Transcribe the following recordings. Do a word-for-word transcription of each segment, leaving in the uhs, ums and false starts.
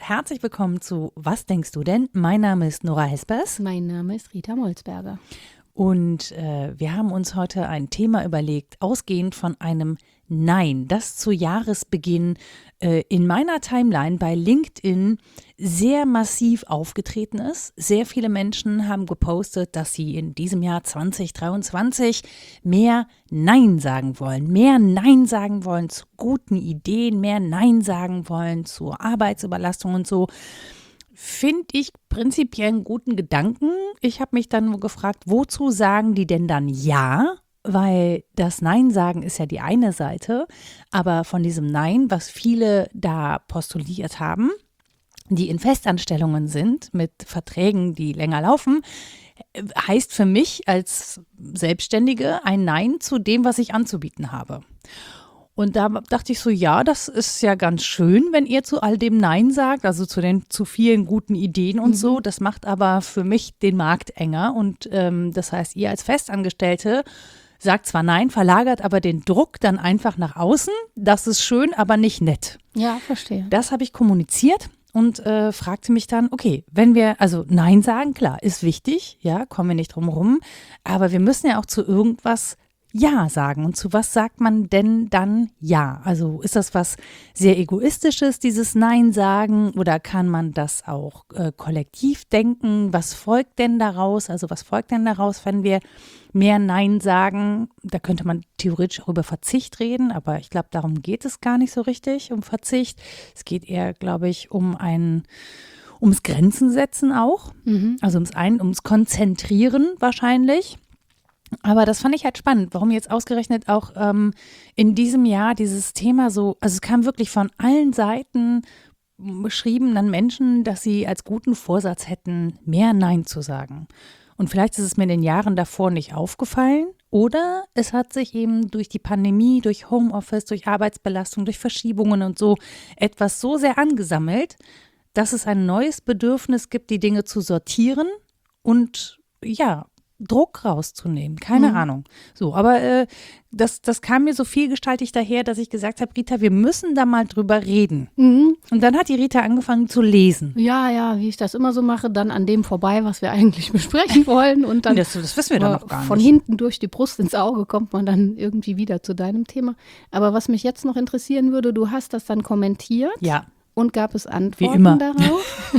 herzlich willkommen zu Was denkst du denn? Mein Name ist Nora Hespers. Mein Name ist Rita Molzberger. Und äh, wir haben uns heute ein Thema überlegt, ausgehend von einem Nein, das zu Jahresbeginn äh, in meiner Timeline bei LinkedIn sehr massiv aufgetreten ist. Sehr viele Menschen haben gepostet, dass sie in diesem Jahr zwanzig dreiundzwanzig mehr Nein sagen wollen, mehr Nein sagen wollen zu guten Ideen, mehr Nein sagen wollen zur Arbeitsüberlastung und so. Finde ich prinzipiell einen guten Gedanken. Ich habe mich dann nur gefragt, wozu sagen die denn dann Ja? Weil das Nein sagen ist ja die eine Seite, aber von diesem Nein, was viele da postuliert haben, die in Festanstellungen sind mit Verträgen, die länger laufen, heißt für mich als Selbstständige ein Nein zu dem, was ich anzubieten habe. Und da dachte ich so, ja, das ist ja ganz schön, wenn ihr zu all dem Nein sagt, also zu den zu vielen guten Ideen und mhm. so. Das macht aber für mich den Markt enger. Und ähm, das heißt, ihr als Festangestellte sagt zwar Nein, verlagert aber den Druck dann einfach nach außen. Das ist schön, aber nicht nett. Ja, verstehe. Das habe ich kommuniziert und äh, fragte mich dann, okay, wenn wir, also Nein sagen, klar, ist wichtig, ja, kommen wir nicht drum rum. Aber wir müssen ja auch zu irgendwas Ja sagen. Und zu was sagt man denn dann Ja? Also ist das was sehr Egoistisches, dieses Nein sagen, oder kann man das auch äh, kollektiv denken? Was folgt denn daraus? Also was folgt denn daraus, wenn wir mehr Nein sagen? Da könnte man theoretisch auch über Verzicht reden, aber ich glaube, darum geht es gar nicht so richtig, um Verzicht. Es geht eher, glaube ich, um ein ums Grenzen setzen auch. Mhm. Also ums ein, ums Konzentrieren wahrscheinlich. Aber das fand ich halt spannend, warum jetzt ausgerechnet auch ähm, in diesem Jahr dieses Thema so, also es kam wirklich von allen Seiten beschrieben an Menschen, dass sie als guten Vorsatz hätten, mehr Nein zu sagen. Und vielleicht ist es mir in den Jahren davor nicht aufgefallen oder es hat sich eben durch die Pandemie, durch Homeoffice, durch Arbeitsbelastung, durch Verschiebungen und so etwas so sehr angesammelt, dass es ein neues Bedürfnis gibt, die Dinge zu sortieren und ja, Druck rauszunehmen, keine mhm. Ahnung. So, aber äh, das, das kam mir so vielgestaltig daher, dass ich gesagt habe, Rita, wir müssen da mal drüber reden. Mhm. Und dann hat die Rita angefangen zu lesen. Ja, ja, wie ich das immer so mache, dann an dem vorbei, was wir eigentlich besprechen wollen. Und dann das, das wissen wir dann noch gar nicht. Von hinten durch die Brust ins Auge kommt man dann irgendwie wieder zu deinem Thema. Aber was mich jetzt noch interessieren würde, du hast das dann kommentiert. Ja. Und gab es Antworten Wie immer. darauf?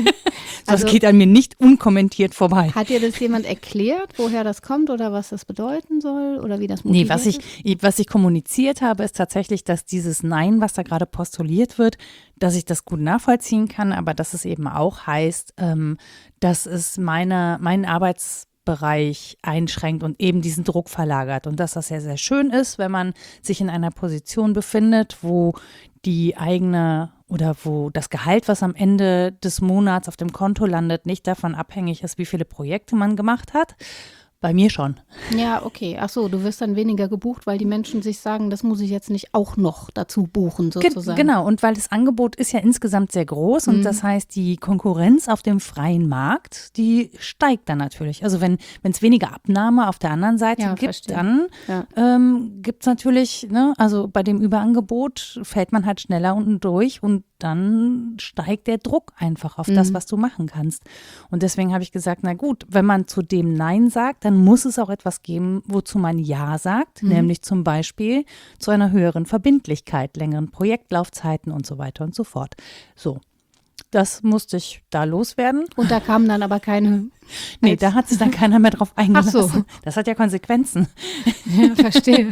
Das also, geht an mir nicht unkommentiert vorbei. Hat dir das jemand erklärt, woher das kommt oder was das bedeuten soll oder wie das motiviert Nee, was ich, was ich kommuniziert habe, ist tatsächlich, dass dieses Nein, was da gerade postuliert wird, dass ich das gut nachvollziehen kann, aber dass es eben auch heißt, ähm, dass es meine, meinen Arbeitsbereich einschränkt und eben diesen Druck verlagert. Und dass das sehr, sehr schön ist, wenn man sich in einer Position befindet, wo die eigene oder wo das Gehalt, was am Ende des Monats auf dem Konto landet, nicht davon abhängig ist, wie viele Projekte man gemacht hat. Bei mir schon. Ja, okay. Ach so, du wirst dann weniger gebucht, weil die Menschen sich sagen, das muss ich jetzt nicht auch noch dazu buchen sozusagen. Genau, und weil das Angebot ist ja insgesamt sehr groß und mhm. das heißt, die Konkurrenz auf dem freien Markt, die steigt dann natürlich. Also wenn wenn es weniger Abnahme auf der anderen Seite ja, gibt, verstehe. dann ja. ähm, gibt es natürlich, ne, also bei dem Überangebot fällt man halt schneller unten durch und dann steigt der Druck einfach auf mhm. das, was du machen kannst. Und deswegen habe ich gesagt, na gut, wenn man zu dem Nein sagt, dann muss es auch etwas geben, wozu man Ja sagt, mhm. nämlich zum Beispiel zu einer höheren Verbindlichkeit, längeren Projektlaufzeiten und so weiter und so fort. So, das musste ich da loswerden. Und da kamen dann aber keine… Nee, da hat sich dann keiner mehr drauf eingelassen. Ach so. Das hat ja Konsequenzen. Ja, verstehe.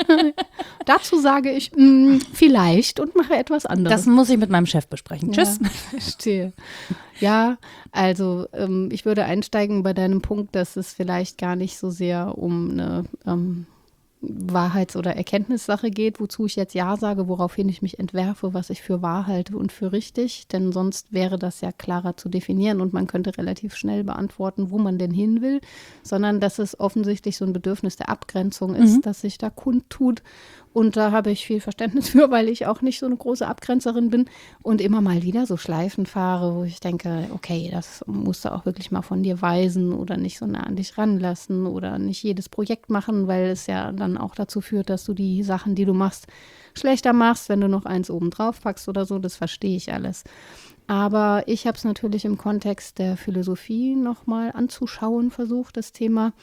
Dazu sage ich mh, vielleicht und mache etwas anderes. Das muss ich mit meinem Chef besprechen. Ja, Tschüss. Verstehe. Ja, also ähm, ich würde einsteigen bei deinem Punkt, dass es vielleicht gar nicht so sehr um eine ähm, Wahrheits- oder Erkenntnissache geht, wozu ich jetzt Ja sage, woraufhin ich mich entwerfe, was ich für wahr halte und für richtig, denn sonst wäre das ja klarer zu definieren und man könnte relativ schnell beantworten, wo man denn hin will, sondern dass es offensichtlich so ein Bedürfnis der Abgrenzung ist, mhm. das sich da kundtut. Und da habe ich viel Verständnis für, weil ich auch nicht so eine große Abgrenzerin bin und immer mal wieder so Schleifen fahre, wo ich denke, okay, das musst du auch wirklich mal von dir weisen oder nicht so nah an dich ranlassen oder nicht jedes Projekt machen, weil es ja dann auch dazu führt, dass du die Sachen, die du machst, schlechter machst, wenn du noch eins oben drauf packst oder so. Das verstehe ich alles. Aber ich habe es natürlich im Kontext der Philosophie nochmal anzuschauen versucht, das Thema.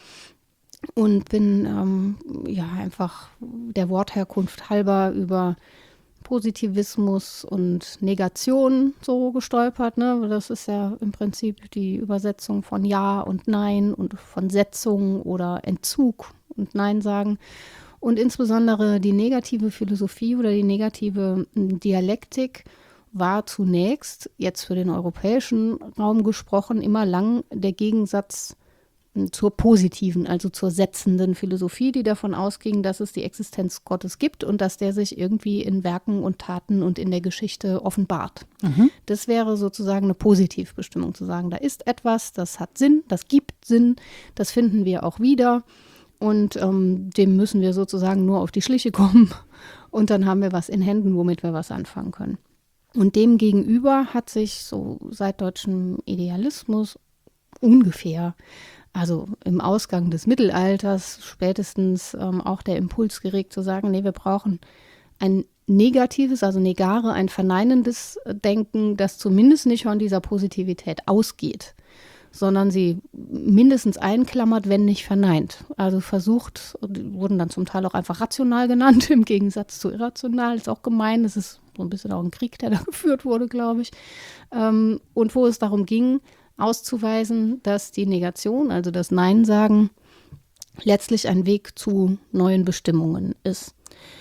Und bin ähm, ja einfach der Wortherkunft halber über Positivismus und Negation so gestolpert. Ne? Das ist ja im Prinzip die Übersetzung von Ja und Nein und von Setzung oder Entzug und Nein sagen. Und insbesondere die negative Philosophie oder die negative Dialektik war zunächst, jetzt für den europäischen Raum gesprochen, immer lang der Gegensatz zur positiven, also zur setzenden Philosophie, die davon ausging, dass es die Existenz Gottes gibt und dass der sich irgendwie in Werken und Taten und in der Geschichte offenbart. Mhm. Das wäre sozusagen eine Positivbestimmung, zu sagen, da ist etwas, das hat Sinn, das gibt Sinn, das finden wir auch wieder und ähm, dem müssen wir sozusagen nur auf die Schliche kommen und dann haben wir was in Händen, womit wir was anfangen können. Und dem gegenüber hat sich so seit deutschem Idealismus ungefähr, also im Ausgang des Mittelalters spätestens ähm, auch der Impuls geregt zu sagen, nee, wir brauchen ein negatives, also negare, ein verneinendes Denken, das zumindest nicht von dieser Positivität ausgeht, sondern sie mindestens einklammert, wenn nicht verneint. Also versucht, wurden dann zum Teil auch einfach rational genannt, im Gegensatz zu irrational, ist auch gemein, das ist so ein bisschen auch ein Krieg, der da geführt wurde, glaube ich. Ähm, und wo es darum ging, auszuweisen, dass die Negation, also das Nein sagen, letztlich ein Weg zu neuen Bestimmungen ist.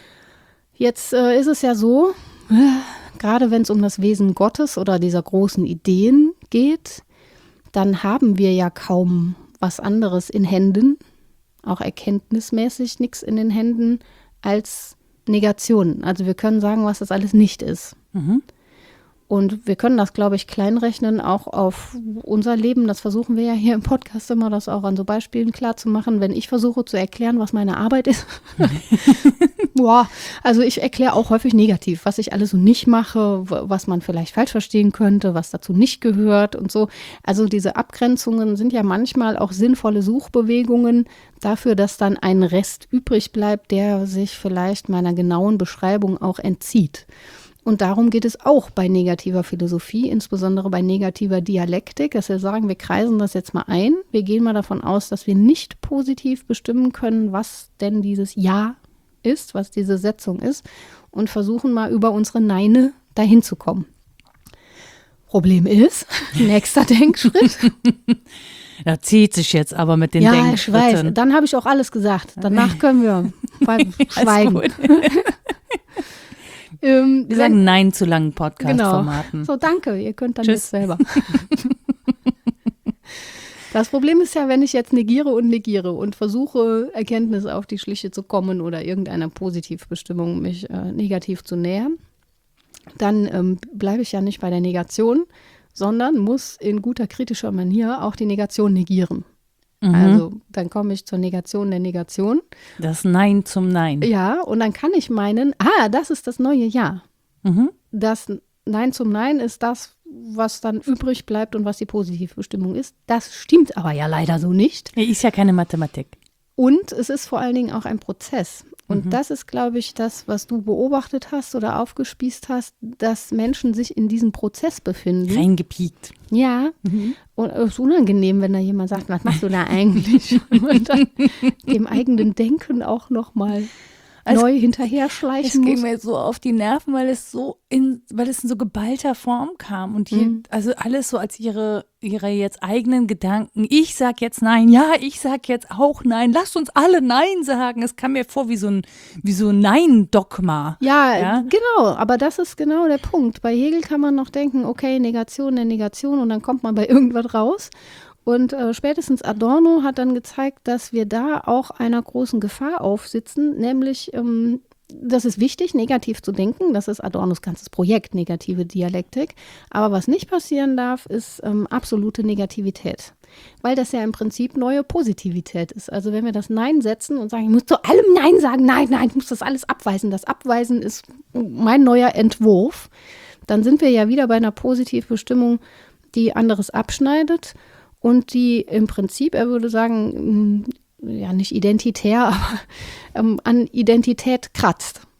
Jetzt äh, ist es ja so, äh, gerade wenn es um das Wesen Gottes oder dieser großen Ideen geht, dann haben wir ja kaum was anderes in Händen, auch erkenntnismäßig nichts in den Händen, als Negationen. Also wir können sagen, was das alles nicht ist. Mhm. Und wir können das, glaube ich, kleinrechnen, auch auf unser Leben. Das versuchen wir ja hier im Podcast immer, das auch an so Beispielen klar zu machen. Wenn ich versuche zu erklären, was meine Arbeit ist, boah, also ich erkläre auch häufig negativ, was ich alles so nicht mache, was man vielleicht falsch verstehen könnte, was dazu nicht gehört und so. Also diese Abgrenzungen sind ja manchmal auch sinnvolle Suchbewegungen dafür, dass dann ein Rest übrig bleibt, der sich vielleicht meiner genauen Beschreibung auch entzieht. Und darum geht es auch bei negativer Philosophie, insbesondere bei negativer Dialektik, dass wir sagen, wir kreisen das jetzt mal ein. Wir gehen mal davon aus, dass wir nicht positiv bestimmen können, was denn dieses Ja ist, was diese Setzung ist und versuchen mal über unsere Neine dahin zu kommen. Problem ist, nächster Denkschritt. Da zieht sich jetzt aber mit den ja, Denkschritten. Ja, ich weiß. Dann habe ich auch alles gesagt. Danach können wir schweigen. Ähm, Wir sagen Nein zu langen Podcast-Formaten. Genau. So, danke. Ihr könnt dann Tschüss. Jetzt selber. Das Problem ist ja, wenn ich jetzt negiere und negiere und versuche, Erkenntnisse auf die Schliche zu kommen oder irgendeiner Positivbestimmung mich äh, negativ zu nähern, dann ähm, bleibe ich ja nicht bei der Negation, sondern muss in guter kritischer Manier auch die Negation negieren. Mhm. Also dann komme ich zur Negation der Negation. Das Nein zum Nein. Ja, und dann kann ich meinen, ah, das ist das neue Ja. Mhm. Das Nein zum Nein ist das, was dann übrig bleibt und was die Positivbestimmung ist. Das stimmt aber ja leider so nicht. Ist ja keine Mathematik. Und es ist vor allen Dingen auch ein Prozess. Und mhm. das ist, glaube ich, das, was du beobachtet hast oder aufgespießt hast, dass Menschen sich in diesem Prozess befinden. Reingepiekt. Ja, mhm. Und es ist unangenehm, wenn da jemand sagt, was machst du da eigentlich? Und dann dem eigenen Denken auch nochmal also, neu hinterher schleichen muss. Es ging mir so auf die Nerven, weil es so in, weil es in so geballter Form kam und die, mhm. also alles so als ihre, ihre jetzt eigenen Gedanken. Ich sag jetzt nein, ja, ich sag jetzt auch nein. Lasst uns alle nein sagen. Es kam mir vor wie so ein, wie so ein Nein-Dogma. Ja, ja, genau. Aber das ist genau der Punkt. Bei Hegel kann man noch denken, okay, Negation der Negation und dann kommt man bei irgendwas raus. Und äh, spätestens Adorno hat dann gezeigt, dass wir da auch einer großen Gefahr aufsitzen, nämlich, ähm, das ist wichtig, negativ zu denken, das ist Adornos ganzes Projekt, negative Dialektik, aber was nicht passieren darf, ist ähm, absolute Negativität, weil das ja im Prinzip neue Positivität ist. Also wenn wir das Nein setzen und sagen, ich muss zu allem Nein sagen, nein, nein, ich muss das alles abweisen, das Abweisen ist mein neuer Entwurf, dann sind wir ja wieder bei einer Positivbestimmung, die anderes abschneidet. Und die im Prinzip, er würde sagen, ja nicht identitär, aber ähm, an Identität kratzt.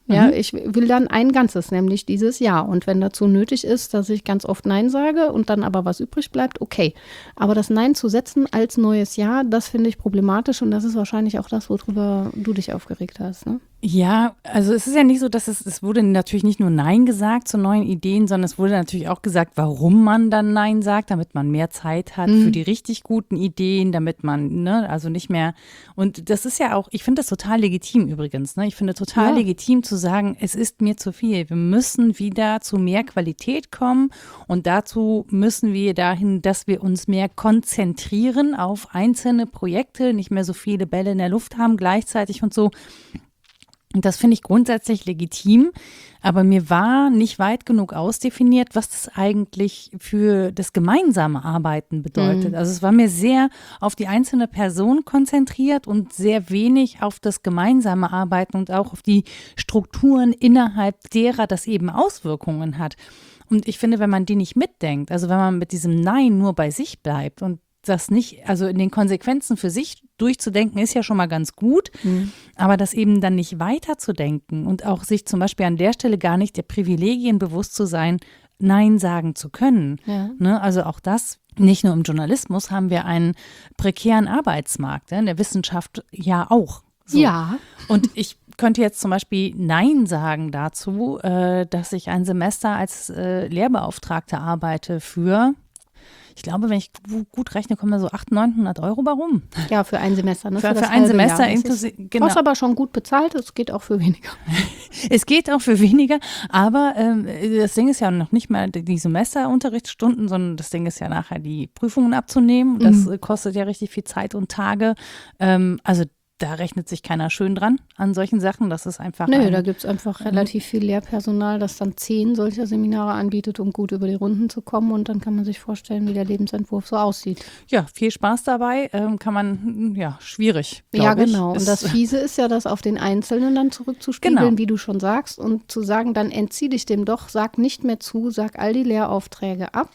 Ja, Mhm. ich will dann ein Ganzes, nämlich dieses Ja. Und wenn dazu nötig ist, dass ich ganz oft Nein sage und dann aber was übrig bleibt, okay. Aber das Nein zu setzen als neues Ja, das finde ich problematisch und das ist wahrscheinlich auch das, worüber du dich aufgeregt hast, ne? Ja, also es ist ja nicht so, dass es, es wurde natürlich nicht nur Nein gesagt zu neuen Ideen, sondern es wurde natürlich auch gesagt, warum man dann Nein sagt, damit man mehr Zeit hat Mhm. für die richtig guten Ideen, damit man, ne, also nicht mehr, und das ist ja auch, ich finde das total legitim übrigens, ne, ich finde total Ja. legitim zu sagen, es ist mir zu viel, wir müssen wieder zu mehr Qualität kommen und dazu müssen wir dahin, dass wir uns mehr konzentrieren auf einzelne Projekte, nicht mehr so viele Bälle in der Luft haben gleichzeitig und so. Und das finde ich grundsätzlich legitim, aber mir war nicht weit genug ausdefiniert, was das eigentlich für das gemeinsame Arbeiten bedeutet. Mhm. Also es war mir sehr auf die einzelne Person konzentriert und sehr wenig auf das gemeinsame Arbeiten und auch auf die Strukturen, innerhalb derer das eben Auswirkungen hat. Und ich finde, wenn man die nicht mitdenkt, also wenn man mit diesem Nein nur bei sich bleibt und das nicht, also in den Konsequenzen für sich durchzudenken, ist ja schon mal ganz gut, Mhm. aber das eben dann nicht weiterzudenken und auch sich zum Beispiel an der Stelle gar nicht der Privilegien bewusst zu sein, Nein sagen zu können. Ja. Ne? Also auch das, nicht nur im Journalismus haben wir einen prekären Arbeitsmarkt, ne? In der Wissenschaft ja auch. So. Ja. Und ich könnte jetzt zum Beispiel Nein sagen dazu, äh, dass ich ein Semester als äh, Lehrbeauftragte arbeite für, ich glaube, wenn ich gu- gut rechne, kommen da so achthundert, neunhundert Euro bei rum. Ja, für ein Semester. Ne? Für, das für ein halbe Semester Jahr. Das ist- inklusive, genau. Kostet aber schon gut bezahlt, es geht auch für weniger. Es geht auch für weniger, aber ähm, das Ding ist ja noch nicht mal die Semesterunterrichtsstunden, sondern das Ding ist ja nachher die Prüfungen abzunehmen. Und das Mhm. äh, kostet ja richtig viel Zeit und Tage. Ähm, also da rechnet sich keiner schön dran an solchen Sachen. Das ist einfach Nö, ein, da gibt es einfach relativ viel Lehrpersonal, das dann zehn solcher Seminare anbietet, um gut über die Runden zu kommen. Und dann kann man sich vorstellen, wie der Lebensentwurf so aussieht. ja, viel Spaß dabei. Ähm, kann man, ja, schwierig, glaub Ja, ich. genau. Und Ist- das Fiese ist ja, das auf den Einzelnen dann zurückzuspiegeln, Genau. wie du schon sagst, und zu sagen, dann entzieh dich dem doch, sag nicht mehr zu, sag all die Lehraufträge ab.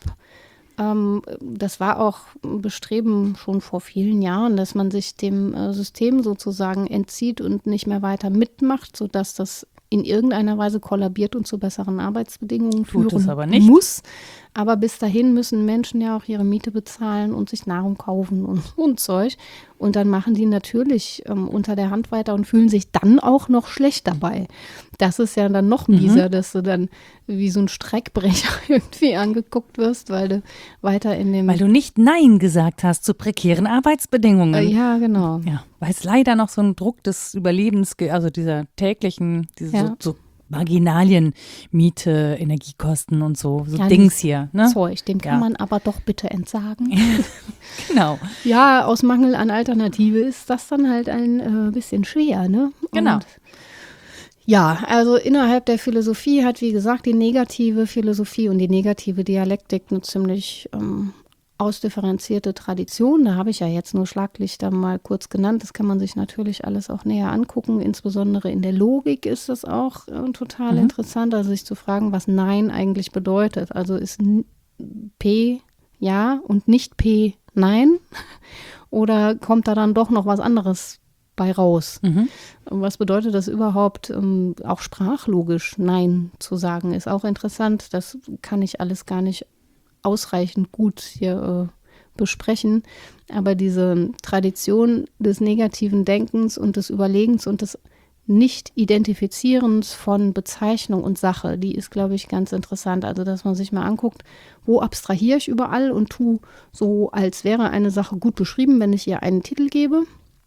Ähm, das war auch ein Bestreben schon vor vielen Jahren, dass man sich dem äh, System sozusagen entzieht und nicht mehr weiter mitmacht, sodass das in irgendeiner Weise kollabiert und zu besseren Arbeitsbedingungen Tut es führen aber nicht. muss. Aber bis dahin müssen Menschen ja auch ihre Miete bezahlen und sich Nahrung kaufen und, und Zeug. Und dann machen die natürlich ähm, unter der Hand weiter und fühlen sich dann auch noch schlecht dabei. Das ist ja dann noch mieser, dass du dann wie so ein Streckbrecher irgendwie angeguckt wirst, weil du weiter in dem… Weil du nicht Nein gesagt hast zu prekären Arbeitsbedingungen. äh, ja, genau. Ja, weil es leider noch so ein Druck des Überlebens, ge- also dieser täglichen, diese Ja. so, so Marginalien, Miete, Energiekosten und so, so Ja, Dings hier. Ne? Zeug, dem kann Ja. man aber doch bitte entsagen. Genau. Ja, aus Mangel an Alternative ist das dann halt ein äh, bisschen schwer, ne? Genau. Und ja, also innerhalb der Philosophie hat, wie gesagt, die negative Philosophie und die negative Dialektik eine ziemlich ähm, ausdifferenzierte Tradition. Da habe ich ja jetzt nur Schlaglichter mal kurz genannt. Das kann man sich natürlich alles auch näher angucken. Insbesondere in der Logik ist das auch äh, total Mhm. interessant, also sich zu fragen, was Nein eigentlich bedeutet. Also ist N- P ja und nicht P Nein? Oder kommt da dann doch noch was anderes bei raus? Mhm. Und was bedeutet das überhaupt, ähm, auch sprachlogisch Nein zu sagen, ist auch interessant. Das kann ich alles gar nicht ausreichend gut hier äh, besprechen. Aber diese Tradition des negativen Denkens und des Überlegens und des Nicht-Identifizierens von Bezeichnung und Sache, die ist, glaube ich, ganz interessant. Also, dass man sich mal anguckt, wo abstrahiere ich überall und tue so, als wäre eine Sache gut beschrieben, wenn ich ihr einen Titel gebe,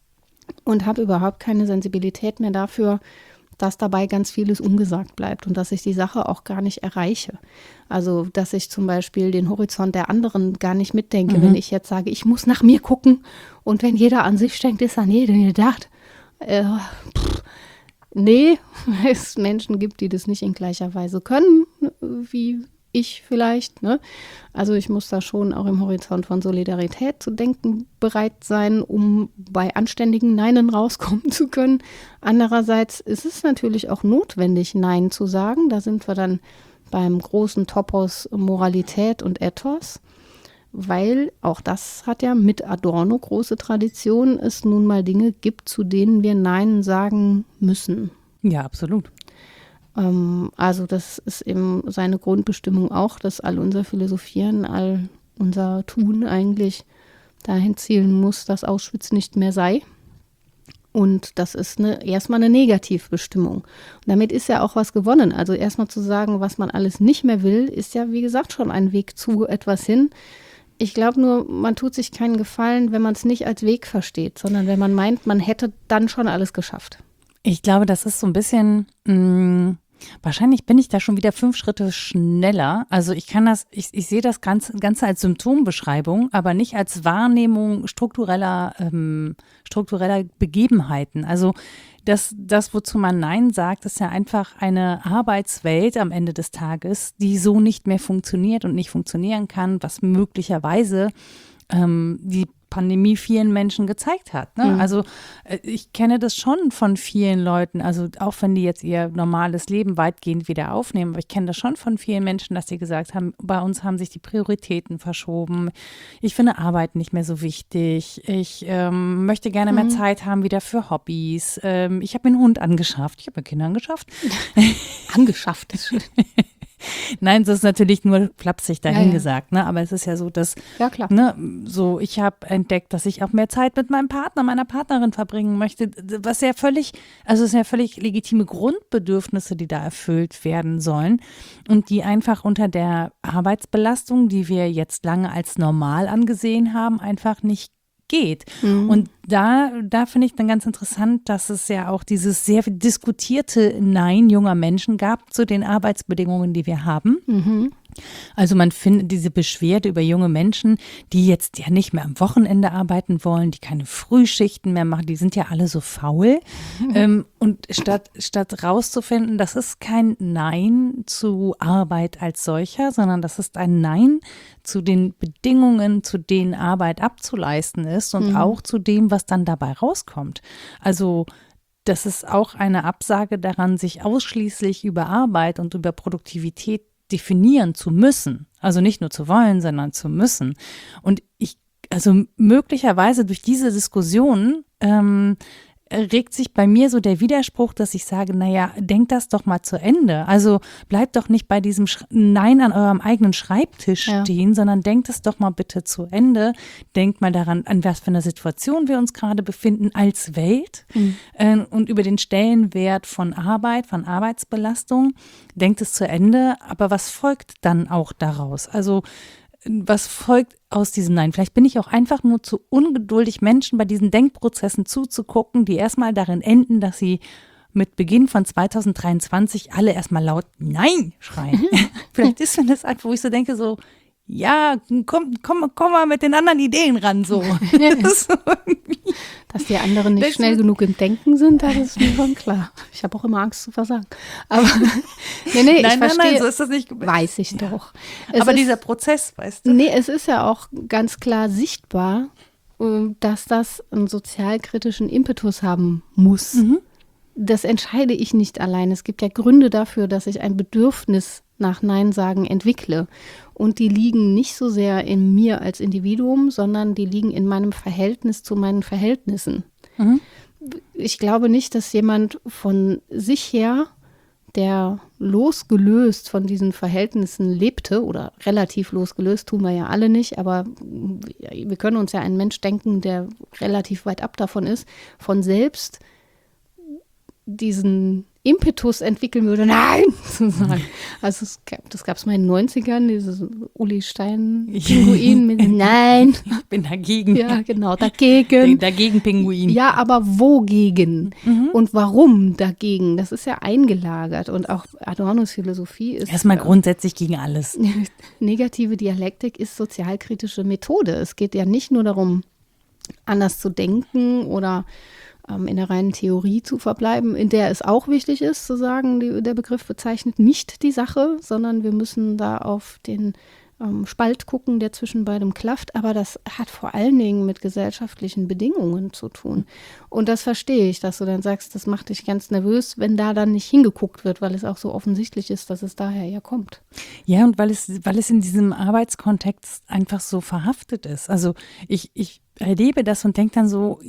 und habe überhaupt keine Sensibilität mehr dafür, dass dabei ganz vieles ungesagt bleibt und dass ich die Sache auch gar nicht erreiche. Also, dass ich zum Beispiel den Horizont der anderen gar nicht mitdenke, Mhm. wenn ich jetzt sage, ich muss nach mir gucken, und wenn jeder an sich denkt, ist an jeden gedacht. Äh, pff, nee, es Menschen gibt, die das nicht in gleicher Weise können, wie ich vielleicht. Ne? Also ich muss da schon auch im Horizont von Solidarität zu denken bereit sein, um bei anständigen Neinen rauskommen zu können. Andererseits ist es natürlich auch notwendig, Nein zu sagen. Da sind wir dann beim großen Topos Moralität und Ethos, weil auch das hat ja mit Adorno große Tradition, es nun mal Dinge gibt, zu denen wir Nein sagen müssen. Ja, absolut. Ähm, also das ist eben seine Grundbestimmung auch, dass all unser Philosophieren, all unser Tun eigentlich dahin zielen muss, dass Auschwitz nicht mehr sei. Und das ist eine, erstmal eine Negativbestimmung. Und damit ist ja auch was gewonnen. Also erstmal zu sagen, was man alles nicht mehr will, ist ja, wie gesagt, schon ein Weg zu etwas hin. Ich glaube nur, man tut sich keinen Gefallen, wenn man es nicht als Weg versteht, sondern wenn man meint, man hätte dann schon alles geschafft. Ich glaube, das ist so ein bisschen, mh, wahrscheinlich bin ich da schon wieder fünf Schritte schneller. Also ich kann das, ich, ich sehe das Ganze, Ganze als Symptombeschreibung, aber nicht als Wahrnehmung struktureller, ähm, struktureller Begebenheiten. Also das, das, wozu man Nein sagt, ist ja einfach eine Arbeitswelt am Ende des Tages, die so nicht mehr funktioniert und nicht funktionieren kann, was möglicherweise ähm, die Pandemie vielen Menschen gezeigt hat. Ne? Mhm. Also äh, ich kenne das schon von vielen Leuten, also auch wenn die jetzt ihr normales Leben weitgehend wieder aufnehmen, aber ich kenne das schon von vielen Menschen, dass sie gesagt haben, bei uns haben sich die Prioritäten verschoben. Ich finde Arbeit nicht mehr so wichtig. Ich ähm, möchte gerne mehr mhm. Zeit haben wieder für Hobbys. Ähm, ich habe mir einen Hund angeschafft. Ich habe mir Kinder angeschafft. Angeschafft ist schön. Nein, das ist natürlich nur flapsig dahingesagt, ja, ja. ne? Aber es ist ja so, dass, ja, klar. Ne, so ich habe entdeckt, dass ich auch mehr Zeit mit meinem Partner, meiner Partnerin verbringen möchte, was ja völlig, also es sind ja völlig legitime Grundbedürfnisse, die da erfüllt werden sollen und die einfach unter der Arbeitsbelastung, die wir jetzt lange als normal angesehen haben, einfach nicht geht. Mhm. Und da, da finde ich dann ganz interessant, dass es ja auch dieses sehr diskutierte Nein junger Menschen gab zu den Arbeitsbedingungen, die wir haben. Mhm. Also man findet diese Beschwerde über junge Menschen, die jetzt ja nicht mehr am Wochenende arbeiten wollen, die keine Frühschichten mehr machen, die sind ja alle so faul. Mhm. Ähm, und statt, statt rauszufinden, das ist kein Nein zu Arbeit als solcher, sondern das ist ein Nein zu den Bedingungen, zu denen Arbeit abzuleisten ist und mhm. auch zu dem, was dann dabei rauskommt. Also das ist auch eine Absage daran, sich ausschließlich über Arbeit und über Produktivität definieren zu müssen. Also nicht nur zu wollen, sondern zu müssen. Und ich, also möglicherweise durch diese Diskussion ähm, regt sich bei mir so der Widerspruch, dass ich sage, naja, denkt das doch mal zu Ende. Also bleibt doch nicht bei diesem Sch- Nein an eurem eigenen Schreibtisch ja. stehen, sondern denkt es doch mal bitte zu Ende. Denkt mal daran, an was für einer Situation wir uns gerade befinden als Welt mhm. äh, und über den Stellenwert von Arbeit, von Arbeitsbelastung. Denkt es zu Ende, aber was folgt dann auch daraus? Also was folgt aus diesem Nein? Vielleicht bin ich auch einfach nur zu ungeduldig, Menschen bei diesen Denkprozessen zuzugucken, die erstmal darin enden, dass sie mit Beginn von zwanzig dreiundzwanzig alle erstmal laut Nein schreien. Vielleicht ist mir das einfach, wo ich so denke, so, ja, komm, komm, komm mal mit den anderen Ideen ran, so. so Dass die anderen nicht das schnell genug im Denken sind, das ist mir schon klar. Ich habe auch immer Angst zu versagen. Aber nee, nee, nein, ich nein, verstehe. Nein, so ist das nicht. Weiß ich ja. doch. Es Aber ist, dieser Prozess, weißt du? Nee, es ist ja auch ganz klar sichtbar, dass das einen sozialkritischen Impetus haben muss. Mhm. Das entscheide ich nicht allein. Es gibt ja Gründe dafür, dass ich ein Bedürfnis nach Nein sagen entwickle. Und die liegen nicht so sehr in mir als Individuum, sondern die liegen in meinem Verhältnis zu meinen Verhältnissen. Mhm. Ich glaube nicht, dass jemand von sich her, der losgelöst von diesen Verhältnissen lebte, oder relativ losgelöst, tun wir ja alle nicht, aber wir können uns ja einen Mensch denken, der relativ weit ab davon ist, von selbst diesen Impetus entwickeln würde, nein, zu sagen. Also es gab, das gab es mal in den neunzigern, dieses Uli Stein-Pinguin mit Nein. Ich bin dagegen. Ja, genau, dagegen. Dagegen Pinguin. Ja, aber wogegen? Mhm. Und warum dagegen? Das ist ja eingelagert. Und auch Adornos Philosophie ist… Erstmal grundsätzlich gegen alles. Negative Dialektik ist sozialkritische Methode. Es geht ja nicht nur darum, anders zu denken oder in der reinen Theorie zu verbleiben, in der es auch wichtig ist, zu sagen, die, der Begriff bezeichnet nicht die Sache, sondern wir müssen da auf den ähm, Spalt gucken, der zwischen beidem klafft. Aber das hat vor allen Dingen mit gesellschaftlichen Bedingungen zu tun. Und das verstehe ich, dass du dann sagst, das macht dich ganz nervös, wenn da dann nicht hingeguckt wird, weil es auch so offensichtlich ist, dass es daher ja kommt. Ja, und weil es, weil es in diesem Arbeitskontext einfach so verhaftet ist. Also ich, ich erlebe das und denke dann so,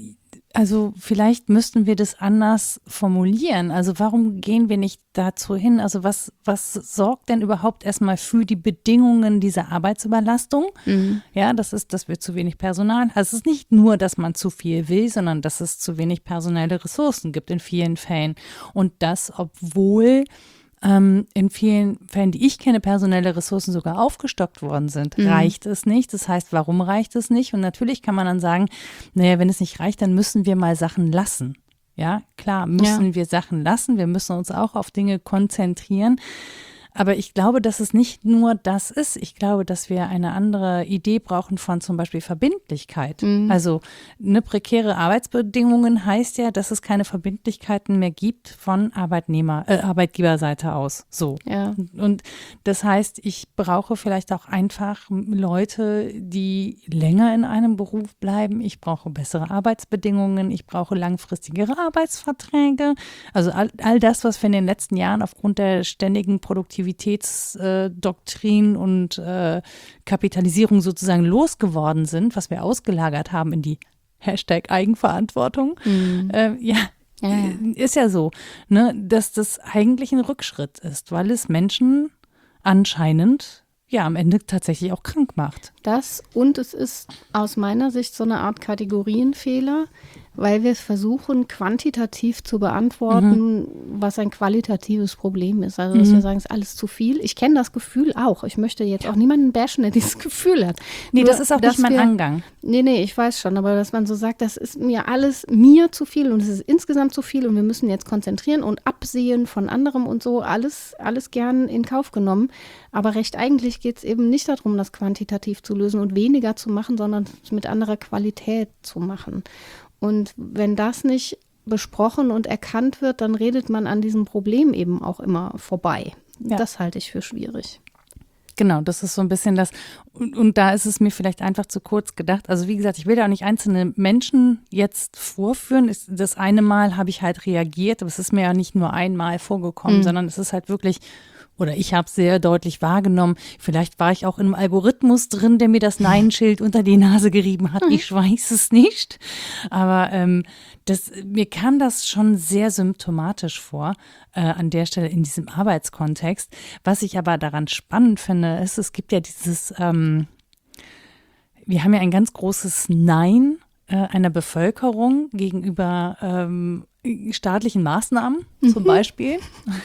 Also vielleicht müssten wir das anders formulieren. Also warum gehen wir nicht dazu hin? Also was, was sorgt denn überhaupt erstmal für die Bedingungen dieser Arbeitsüberlastung? Mhm. Ja, das ist, dass wir zu wenig Personal. Also es ist nicht nur, dass man zu viel will, sondern dass es zu wenig personelle Ressourcen gibt in vielen Fällen. Und das, obwohl Ähm, in vielen Fällen, die ich kenne, personelle Ressourcen sogar aufgestockt worden sind, Mhm. reicht es nicht. Das heißt, warum reicht es nicht? Und natürlich kann man dann sagen, naja, wenn es nicht reicht, dann müssen wir mal Sachen lassen. Ja, klar, müssen Ja. wir Sachen lassen. Wir müssen uns auch auf Dinge konzentrieren. Aber ich glaube, dass es nicht nur das ist. Ich glaube, dass wir eine andere Idee brauchen von zum Beispiel Verbindlichkeit. Mhm. Also eine prekäre Arbeitsbedingungen heißt ja, dass es keine Verbindlichkeiten mehr gibt von Arbeitnehmer, äh, Arbeitgeberseite aus. So. Ja. Und das heißt, ich brauche vielleicht auch einfach Leute, die länger in einem Beruf bleiben. Ich brauche bessere Arbeitsbedingungen. Ich brauche langfristigere Arbeitsverträge. Also all, all das, was wir in den letzten Jahren aufgrund der ständigen Produktivitätsdoktrin äh, und äh, Kapitalisierung sozusagen losgeworden sind, was wir ausgelagert haben in die Hashtag Eigenverantwortung. Mhm. Äh, ja, Ja, ja. ist ja so, ne, dass das eigentlich ein Rückschritt ist, weil es Menschen anscheinend ja am Ende tatsächlich auch krank macht. Das und es ist aus meiner Sicht so eine Art Kategorienfehler, weil wir versuchen, quantitativ zu beantworten, mhm. was ein qualitatives Problem ist. Also, dass Mhm. wir sagen, es ist alles zu viel. Ich kenne das Gefühl auch. Ich möchte jetzt auch niemanden bashen, der dieses Gefühl hat. Nee, Nur, das ist auch dass nicht mein wir, Angang. Nee, nee, ich weiß schon, aber dass man so sagt, das ist mir alles mir zu viel und es ist insgesamt zu viel und wir müssen jetzt konzentrieren und absehen von anderem und so, alles, alles gern in Kauf genommen. Aber recht eigentlich geht es eben nicht darum, das quantitativ zu lösen und weniger zu machen, sondern es mit anderer Qualität zu machen. Und wenn das nicht besprochen und erkannt wird, dann redet man an diesem Problem eben auch immer vorbei. Ja. Das halte ich für schwierig. Genau, das ist so ein bisschen das, und, und da ist es mir vielleicht einfach zu kurz gedacht. Also wie gesagt, ich will da auch nicht einzelne Menschen jetzt vorführen. Das eine Mal habe ich halt reagiert, aber es ist mir ja nicht nur einmal vorgekommen, Mhm. sondern es ist halt wirklich, oder ich habe es sehr deutlich wahrgenommen. Vielleicht war ich auch in einem Algorithmus drin, der mir das Nein-Schild unter die Nase gerieben hat. Ich weiß es nicht. Aber ähm, das, mir kam das schon sehr symptomatisch vor äh, an der Stelle in diesem Arbeitskontext. Was ich aber daran spannend finde, ist, es gibt ja dieses, ähm, wir haben ja ein ganz großes Nein äh, einer Bevölkerung gegenüber ähm, staatlichen Maßnahmen zum Beispiel.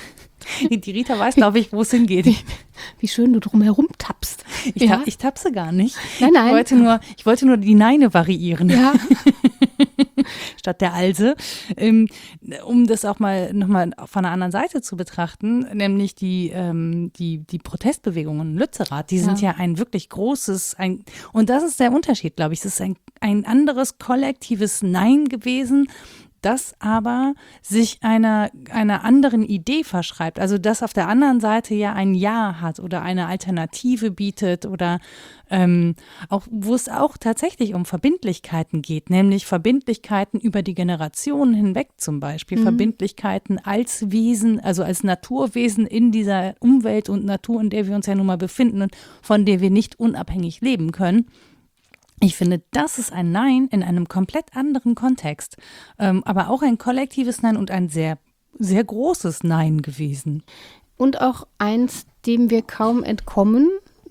Die Rita weiß, glaube ich, wo es hingeht. Wie schön du drumherum tappst. Ich, Ja. ta- ich tapse gar nicht. Nein, nein. Ich wollte nur, ich wollte nur die Neine variieren. Ja. Statt der Alse, ähm, um das auch mal nochmal von einer anderen Seite zu betrachten, nämlich die, ähm, die, die Protestbewegungen in Lützerath, die sind Ja. ja ein wirklich großes, ein, und das ist der Unterschied, glaube ich, es ist ein, ein anderes kollektives Nein gewesen, das aber sich einer, einer anderen Idee verschreibt. Also das auf der anderen Seite ja ein Ja hat oder eine Alternative bietet oder ähm, auch, wo es auch tatsächlich um Verbindlichkeiten geht, nämlich Verbindlichkeiten über die Generationen hinweg zum Beispiel, Mhm. Verbindlichkeiten als Wesen, also als Naturwesen in dieser Umwelt und Natur, in der wir uns ja nun mal befinden und von der wir nicht unabhängig leben können. Ich finde, das ist ein Nein in einem komplett anderen Kontext, ähm, aber auch ein kollektives Nein und ein sehr, sehr großes Nein gewesen. Und auch eins, dem wir kaum entkommen,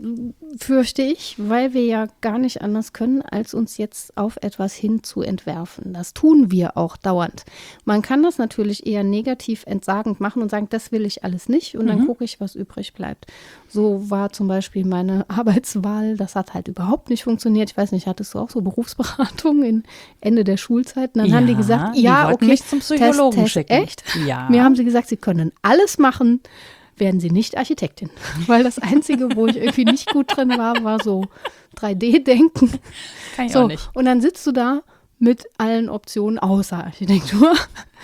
fürchte ich, weil wir ja gar nicht anders können, als uns jetzt auf etwas hin zu entwerfen. Das tun wir auch dauernd. Man kann das natürlich eher negativ entsagend machen und sagen, das will ich alles nicht und dann Mhm. gucke ich, was übrig bleibt. So war zum Beispiel meine Arbeitswahl, das hat halt überhaupt nicht funktioniert. Ich weiß nicht, hattest du auch so Berufsberatung in Ende der Schulzeit? Und dann haben die gesagt, die ja, wollten okay, mich zum Psychologen Test, Test, schicken. echt? Ja. Mir haben sie gesagt, sie können alles machen, werden sie nicht Architektin. Weil das Einzige, wo ich irgendwie nicht gut drin war, war so drei D-Denken. Kann ich So, auch nicht. und dann sitzt du da mit allen Optionen außer Architektur.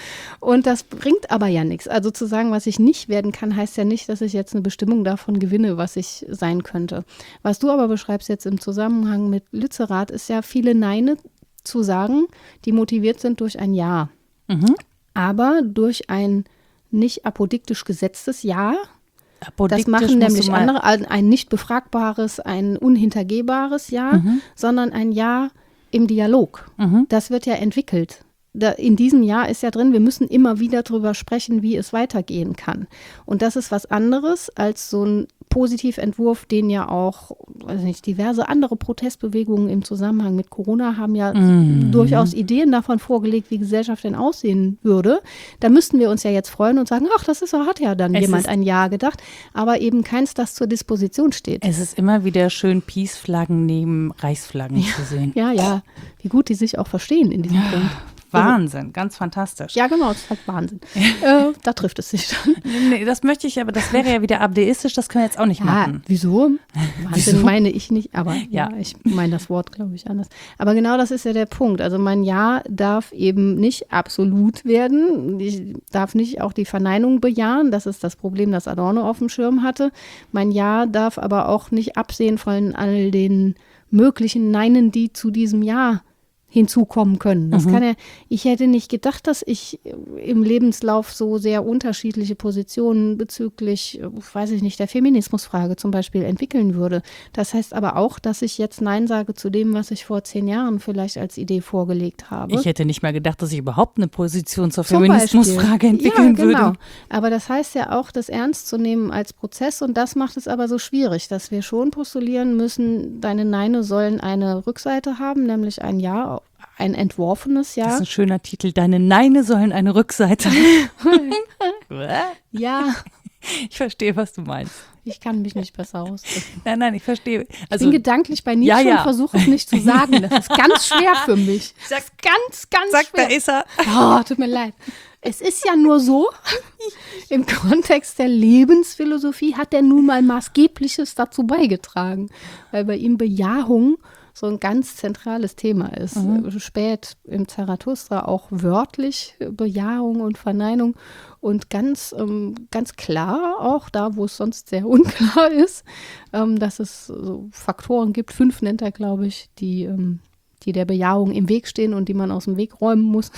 Und das bringt aber ja nichts. Also zu sagen, was ich nicht werden kann, heißt ja nicht, dass ich jetzt eine Bestimmung davon gewinne, was ich sein könnte. Was du aber beschreibst jetzt im Zusammenhang mit Lützerath, ist ja viele Neine zu sagen, die motiviert sind durch ein Ja. Mhm. Aber durch ein nicht apodiktisch gesetztes Ja. Das Apodiktisch machen musst du nämlich mal- andere, ein ein nicht befragbares, ein unhintergehbares Ja, Mhm. sondern ein Ja im Dialog. Mhm. Das wird ja entwickelt. da in diesem Jahr ist ja drin, wir müssen immer wieder drüber sprechen, wie es weitergehen kann. Und das ist was anderes als so ein Positiventwurf, den ja auch, weiß nicht, diverse andere Protestbewegungen im Zusammenhang mit Corona haben ja mhm. durchaus Ideen davon vorgelegt, wie Gesellschaft denn aussehen würde. Da müssten wir uns ja jetzt freuen und sagen, ach, das ist, hat ja dann es jemand ein Ja gedacht, aber eben keins, das zur Disposition steht. Es ist immer wieder schön, Peace-Flaggen neben Reichsflaggen ja, zu sehen. Ja, ja, wie gut die sich auch verstehen in diesem ja. Punkt. Wahnsinn, ganz fantastisch. Ja, genau, das ist halt Wahnsinn. äh, da trifft es sich dann. Nee, das möchte ich, aber das wäre ja wieder abdeistisch, das können wir jetzt auch nicht ja, machen. Wieso? Wahnsinn wieso? meine ich nicht, aber ja, ja ich meine das Wort, glaube ich, anders. Aber genau das ist ja der Punkt. Also mein Ja darf eben nicht absolut werden. Ich darf nicht auch die Verneinung bejahen. Das ist das Problem, das Adorno auf dem Schirm hatte. Mein Ja darf aber auch nicht absehen von all den möglichen Neinen, die zu diesem Ja hinzukommen können. Das mhm. kann ja, ich hätte nicht gedacht, dass ich im Lebenslauf so sehr unterschiedliche Positionen bezüglich, weiß ich nicht, der Feminismusfrage zum Beispiel entwickeln würde. Das heißt aber auch, dass ich jetzt Nein sage zu dem, was ich vor zehn Jahren vielleicht als Idee vorgelegt habe. Ich hätte nicht mal gedacht, dass ich überhaupt eine Position zur zum Feminismusfrage Beispiel. entwickeln ja, genau. würde. Aber das heißt ja auch, das ernst zu nehmen als Prozess und das macht es aber so schwierig, dass wir schon postulieren müssen, deine Neine sollen eine Rückseite haben, nämlich ein Ja, ein entworfenes Ja. Das ist ein schöner Titel. Deine Neine sollen eine Rückseite haben. Ja. Ich verstehe, was du meinst. Ich kann mich nicht besser ausdrücken. Nein, nein, ich verstehe. Also, ich bin gedanklich bei Nietzsche ja, ja. und versuche es nicht zu sagen. Das ist ganz schwer für mich. Sag, ganz, ganz sag, schwer. Da ist er. Oh, tut mir leid. Es ist ja nur so, im Kontext der Lebensphilosophie hat er nun mal Maßgebliches dazu beigetragen, weil bei ihm Bejahung so ein ganz zentrales Thema ist. Mhm. Spät im Zarathustra auch wörtlich Bejahung und Verneinung und ganz, ähm, ganz klar auch da, wo es sonst sehr unklar ist, ähm, dass es so Faktoren gibt, fünf nennt er, glaube ich, die, ähm, die der Bejahung im Weg stehen und die man aus dem Weg räumen muss.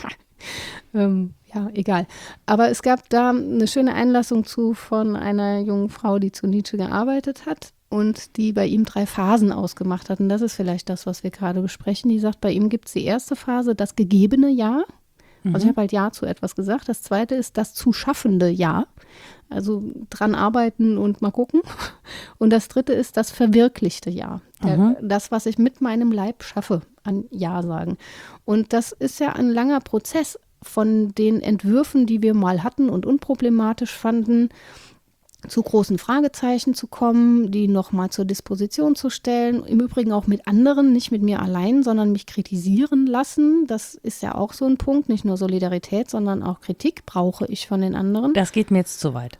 ähm, ja, egal. Aber es gab da eine schöne Einlassung zu von einer jungen Frau, die zu Nietzsche gearbeitet hat und die bei ihm drei Phasen ausgemacht hat. Und das ist vielleicht das, was wir gerade besprechen. Die sagt, bei ihm gibt es die erste Phase, das gegebene Ja. Mhm. Also ich habe halt Ja zu etwas gesagt. Das zweite ist das zu schaffende Ja. Also dran arbeiten und mal gucken. Und das dritte ist das verwirklichte Ja. Der, mhm. Das, was ich mit meinem Leib schaffe, an Ja sagen. Und das ist ja ein langer Prozess von den Entwürfen, die wir mal hatten und unproblematisch fanden, zu großen Fragezeichen zu kommen, die nochmal zur Disposition zu stellen. Im Übrigen auch mit anderen, nicht mit mir allein, sondern mich kritisieren lassen. Das ist ja auch so ein Punkt. Nicht nur Solidarität, sondern auch Kritik brauche ich von den anderen. Das geht mir jetzt zu weit.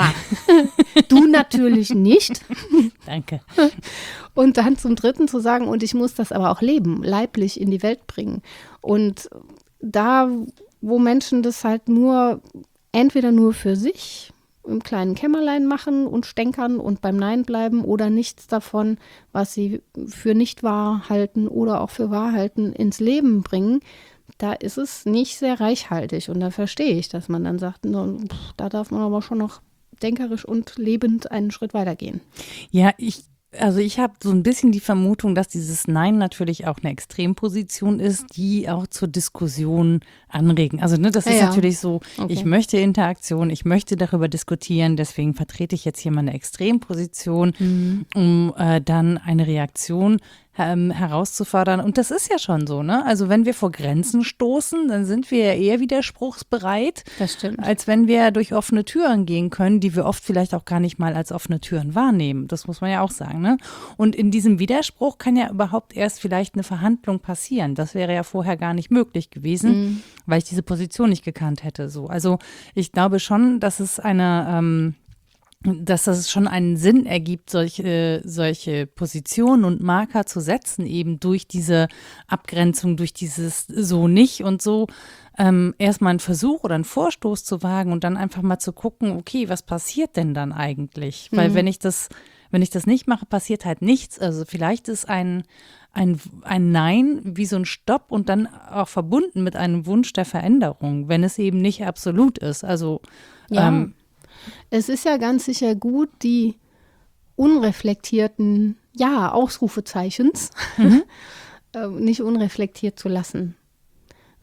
Du natürlich nicht. Danke. Und dann zum Dritten zu sagen, und ich muss das aber auch leben, leiblich in die Welt bringen. Und da, wo Menschen das halt nur, entweder nur für sich im kleinen Kämmerlein machen und stänkern und beim Nein bleiben oder nichts davon, was sie für nicht wahr halten oder auch für wahr halten, ins Leben bringen, da ist es nicht sehr reichhaltig. Und da verstehe ich, dass man dann sagt, no, pff, da darf man aber schon noch denkerisch und lebend einen Schritt weitergehen. Ja, ich Also ich habe so ein bisschen die Vermutung, dass dieses Nein natürlich auch eine Extremposition ist, die auch zur Diskussion anregen. Also ne, das ja, ist ja. natürlich so, okay. Ich möchte Interaktion, ich möchte darüber diskutieren, deswegen vertrete ich jetzt hier mal eine Extremposition, mhm. um äh, dann eine Reaktion ähm, herauszufordern. Und das ist ja schon so, ne? Also wenn wir vor Grenzen stoßen, dann sind wir ja eher widerspruchsbereit, das stimmt. als wenn wir durch offene Türen gehen können, die wir oft vielleicht auch gar nicht mal als offene Türen wahrnehmen. Das muss man ja auch sagen, ne? Und in diesem Widerspruch kann ja überhaupt erst vielleicht eine Verhandlung passieren. Das wäre ja vorher gar nicht möglich gewesen, mhm. weil ich diese Position nicht gekannt hätte. So. Also ich glaube schon, dass es eine ähm, dass das schon einen Sinn ergibt, solche, solche Positionen und Marker zu setzen, eben durch diese Abgrenzung, durch dieses so nicht und so ähm, erstmal einen Versuch oder einen Vorstoß zu wagen und dann einfach mal zu gucken, okay, was passiert denn dann eigentlich? Mhm. Weil wenn ich das, wenn ich das nicht mache, passiert halt nichts. Also vielleicht ist ein, ein, ein Nein wie so ein Stopp und dann auch verbunden mit einem Wunsch der Veränderung, wenn es eben nicht absolut ist. Also ja. ähm, Es ist ja ganz sicher gut, die unreflektierten Ja, Ausrufezeichens mhm. nicht unreflektiert zu lassen,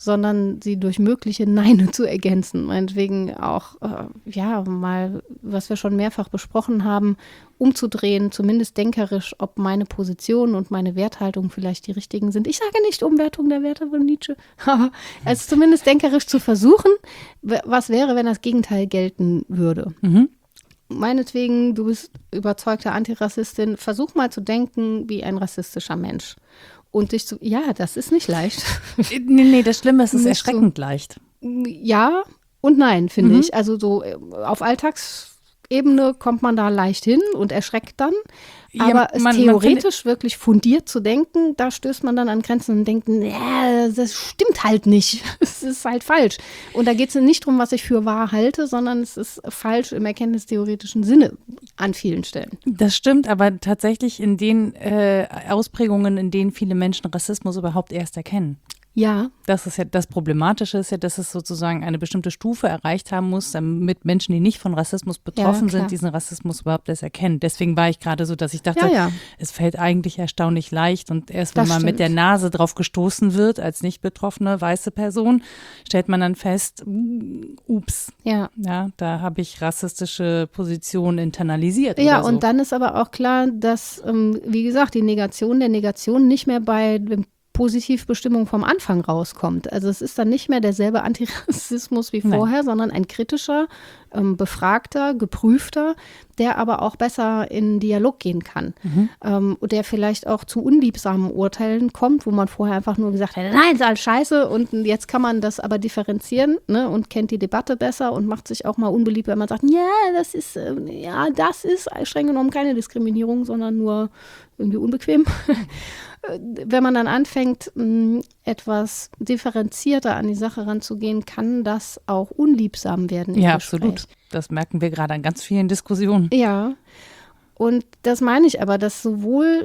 sondern sie durch mögliche Neine zu ergänzen. Meinetwegen auch, äh, ja, mal, was wir schon mehrfach besprochen haben, umzudrehen, zumindest denkerisch, ob meine Position und meine Werthaltung vielleicht die richtigen sind. Ich sage nicht Umwertung der Werte von Nietzsche, aber es zumindest denkerisch zu versuchen, was wäre, wenn das Gegenteil gelten würde. Mhm. Meinetwegen, du bist überzeugte Antirassistin, versuch mal zu denken wie ein rassistischer Mensch. Und dich zu, ja, das ist nicht leicht. Nee, nee, das Schlimme ist, es ist erschreckend so, leicht. Ja und nein, finde mhm. ich. Also so auf Alltagsebene kommt man da leicht hin und erschreckt dann. Aber ja, es man, theoretisch man wirklich fundiert zu denken, da stößt man dann an Grenzen und denkt, ja, das stimmt halt nicht. Es ist halt falsch. Und da geht es nicht darum, was ich für wahr halte, sondern es ist falsch im erkenntnistheoretischen Sinne an vielen Stellen. Das stimmt, aber tatsächlich in den äh, Ausprägungen, in denen viele Menschen Rassismus überhaupt erst erkennen. Ja. Das ist ja das Problematische ist ja, dass es sozusagen eine bestimmte Stufe erreicht haben muss, damit Menschen, die nicht von Rassismus betroffen ja, sind, diesen Rassismus überhaupt erst erkennen. Deswegen war ich gerade so, dass ich dachte, ja, ja. es fällt eigentlich erstaunlich leicht und erst wenn das man stimmt. mit der Nase drauf gestoßen wird, als nicht betroffene weiße Person, stellt man dann fest, ups, ja, ja da habe ich rassistische Positionen internalisiert. Ja, oder so. Und dann ist aber auch klar, dass, ähm, wie gesagt, die Negation der Negation nicht mehr bei dem Positivbestimmung vom Anfang rauskommt. Also es ist dann nicht mehr derselbe Antirassismus wie vorher, Nein. sondern ein kritischer, ähm, befragter, geprüfter, der aber auch besser in Dialog gehen kann. Mhm. Ähm, und der vielleicht auch zu unliebsamen Urteilen kommt, wo man vorher einfach nur gesagt hat, nein, ist alles scheiße und jetzt kann man das aber differenzieren, ne, und kennt die Debatte besser und macht sich auch mal unbeliebt, wenn man sagt, ja, das ist, äh, ja, das ist streng genommen keine Diskriminierung, sondern nur irgendwie unbequem. Wenn man dann anfängt, etwas differenzierter an die Sache ranzugehen, kann das auch unliebsam werden. Ja, absolut. Das merken wir gerade an ganz vielen Diskussionen. Ja, und das meine ich aber, dass sowohl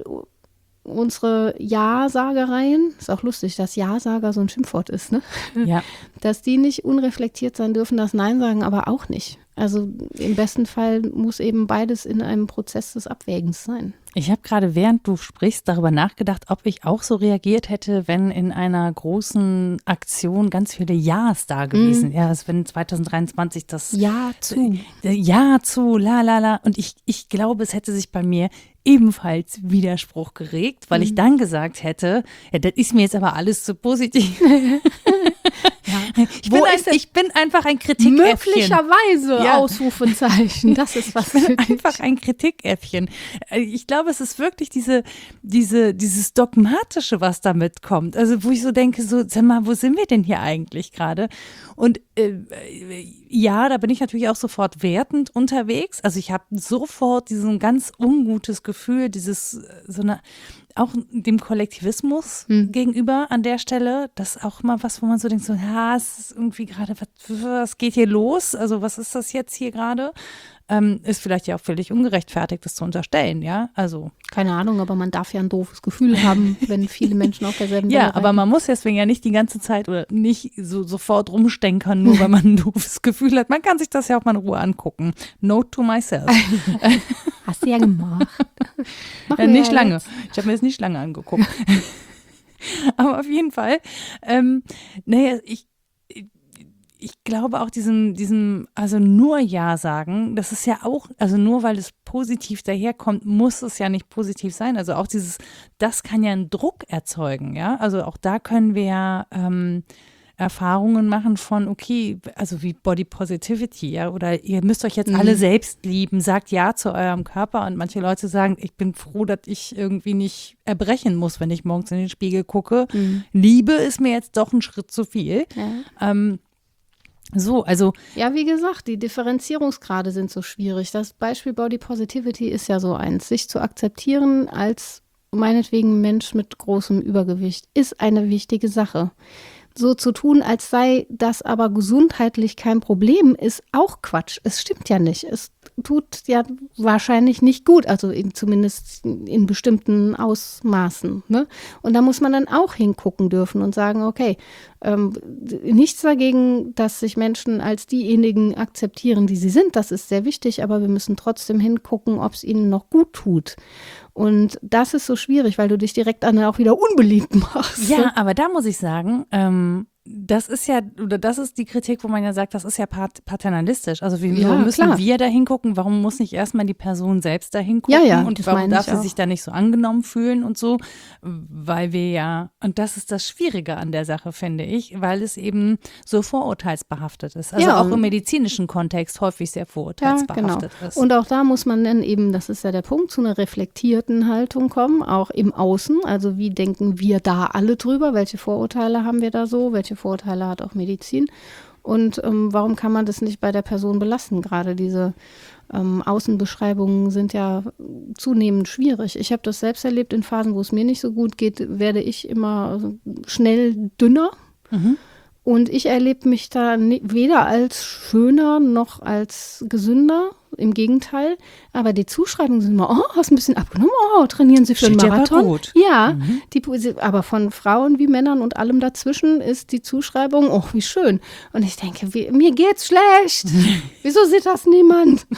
unsere Ja-Sagereien, ist auch lustig, dass Ja-Sager so ein Schimpfwort ist, ne? Ja. Dass die nicht unreflektiert sein dürfen, das Nein sagen aber auch nicht. Also im besten Fall muss eben beides in einem Prozess des Abwägens sein. Ich habe gerade, während du sprichst, darüber nachgedacht, ob ich auch so reagiert hätte, wenn in einer großen Aktion ganz viele Ja's da gewesen. Mm. Ja, also wenn zwanzig dreiundzwanzig das Ja zu. Äh, ja zu, la la la. Und ich, ich glaube, es hätte sich bei mir ebenfalls Widerspruch geregt, weil mm. ich dann gesagt hätte, ja, das ist mir jetzt aber alles zu positiv. Ja. Ich, bin ein, ich bin einfach ein Kritikäffchen. Möglicherweise, ja. Ausrufezeichen. Das ist was. Ich bin einfach ein Kritikäffchen. Ich glaube, es ist wirklich diese, diese, dieses Dogmatische, was damit kommt. Also wo ich so denke, so, sag mal, wo sind wir denn hier eigentlich gerade? Und äh, ja, da bin ich natürlich auch sofort wertend unterwegs. Also ich habe sofort diesen ganz ungutes Gefühl, dieses so eine auch dem Kollektivismus hm. gegenüber an der Stelle, das ist auch mal was, wo man so denkt, so, ja, es ist irgendwie gerade, was, was geht hier los? Also was ist das jetzt hier gerade? Ähm, ist vielleicht ja auch völlig ungerechtfertigt, das zu unterstellen, ja, also. Keine Ahnung, aber man darf ja ein doofes Gefühl haben, wenn viele Menschen auf derselben Ja, Welle aber man muss deswegen ja nicht die ganze Zeit oder nicht so sofort rumstenkern, nur weil man ein doofes Gefühl hat. Man kann sich das ja auch mal in Ruhe angucken. Note to myself. Hast du ja gemacht. Ja, nicht lange. Jetzt. Ich habe mir das nicht lange angeguckt. Aber auf jeden Fall, ähm, naja, ich Ich glaube auch diesem, diesem, also nur Ja sagen, das ist ja auch, also nur weil es positiv daherkommt, muss es ja nicht positiv sein. Also auch dieses, das kann ja einen Druck erzeugen, ja. Also auch da können wir ja ähm, Erfahrungen machen von, okay, also wie Body Positivity, ja, oder ihr müsst euch jetzt mhm. alle selbst lieben, sagt Ja zu eurem Körper und manche Leute sagen, ich bin froh, dass ich irgendwie nicht erbrechen muss, wenn ich morgens in den Spiegel gucke. Mhm. Liebe ist mir jetzt doch ein Schritt zu viel. Ja. Ähm, So, also. Ja, wie gesagt, die Differenzierungsgrade sind so schwierig. Das Beispiel Body Positivity ist ja so eins. Sich zu akzeptieren als meinetwegen Mensch mit großem Übergewicht ist eine wichtige Sache. So zu tun, als sei das aber gesundheitlich kein Problem, ist auch Quatsch. Es stimmt ja nicht. Es tut ja wahrscheinlich nicht gut, also in, zumindest in bestimmten Ausmaßen. Ne? Und da muss man dann auch hingucken dürfen und sagen, okay, ähm, nichts dagegen, dass sich Menschen als diejenigen akzeptieren, die sie sind. Das ist sehr wichtig, aber wir müssen trotzdem hingucken, ob es ihnen noch gut tut. Und das ist so schwierig, weil du dich direkt dann auch wieder unbeliebt machst. Ja, aber da muss ich sagen, ähm, das ist ja, oder das ist die Kritik, wo man ja sagt, das ist ja pat- paternalistisch. Also wieso Ja, müssen klar. wir da hingucken? Warum muss nicht erstmal die Person selbst da hingucken? Ja, ja, und das warum meine darf ich sie auch. sich da nicht so angenommen fühlen und so? Weil wir ja, und das ist das Schwierige an der Sache, finde ich, weil es eben so vorurteilsbehaftet ist. Also Ja, auch und- im medizinischen Kontext häufig sehr Ja, genau. vorurteilsbehaftet ist. Und auch da muss man dann eben, das ist ja der Punkt, zu einer reflektierten Haltung kommen, auch im Außen. Also wie denken wir da alle drüber? Welche Vorurteile haben wir da so? Welche Vorurteile hat auch Medizin? Und ähm, warum kann man das nicht bei der Person belassen? Gerade diese ähm, Außenbeschreibungen sind ja zunehmend schwierig. Ich habe das selbst erlebt in Phasen, wo es mir nicht so gut geht, werde ich immer schnell dünner. Mhm. Und ich erlebe mich da ni- weder als schöner noch als gesünder, im Gegenteil. Aber die Zuschreibungen sind immer, oh, hast ein bisschen abgenommen, oh, trainieren Sie für einen Steht dir aber Marathon. gut. Ja, Mhm. die, aber von Frauen wie Männern und allem dazwischen ist die Zuschreibung, oh, wie schön. Und ich denke, wie, mir geht's schlecht. Wieso sieht das niemand?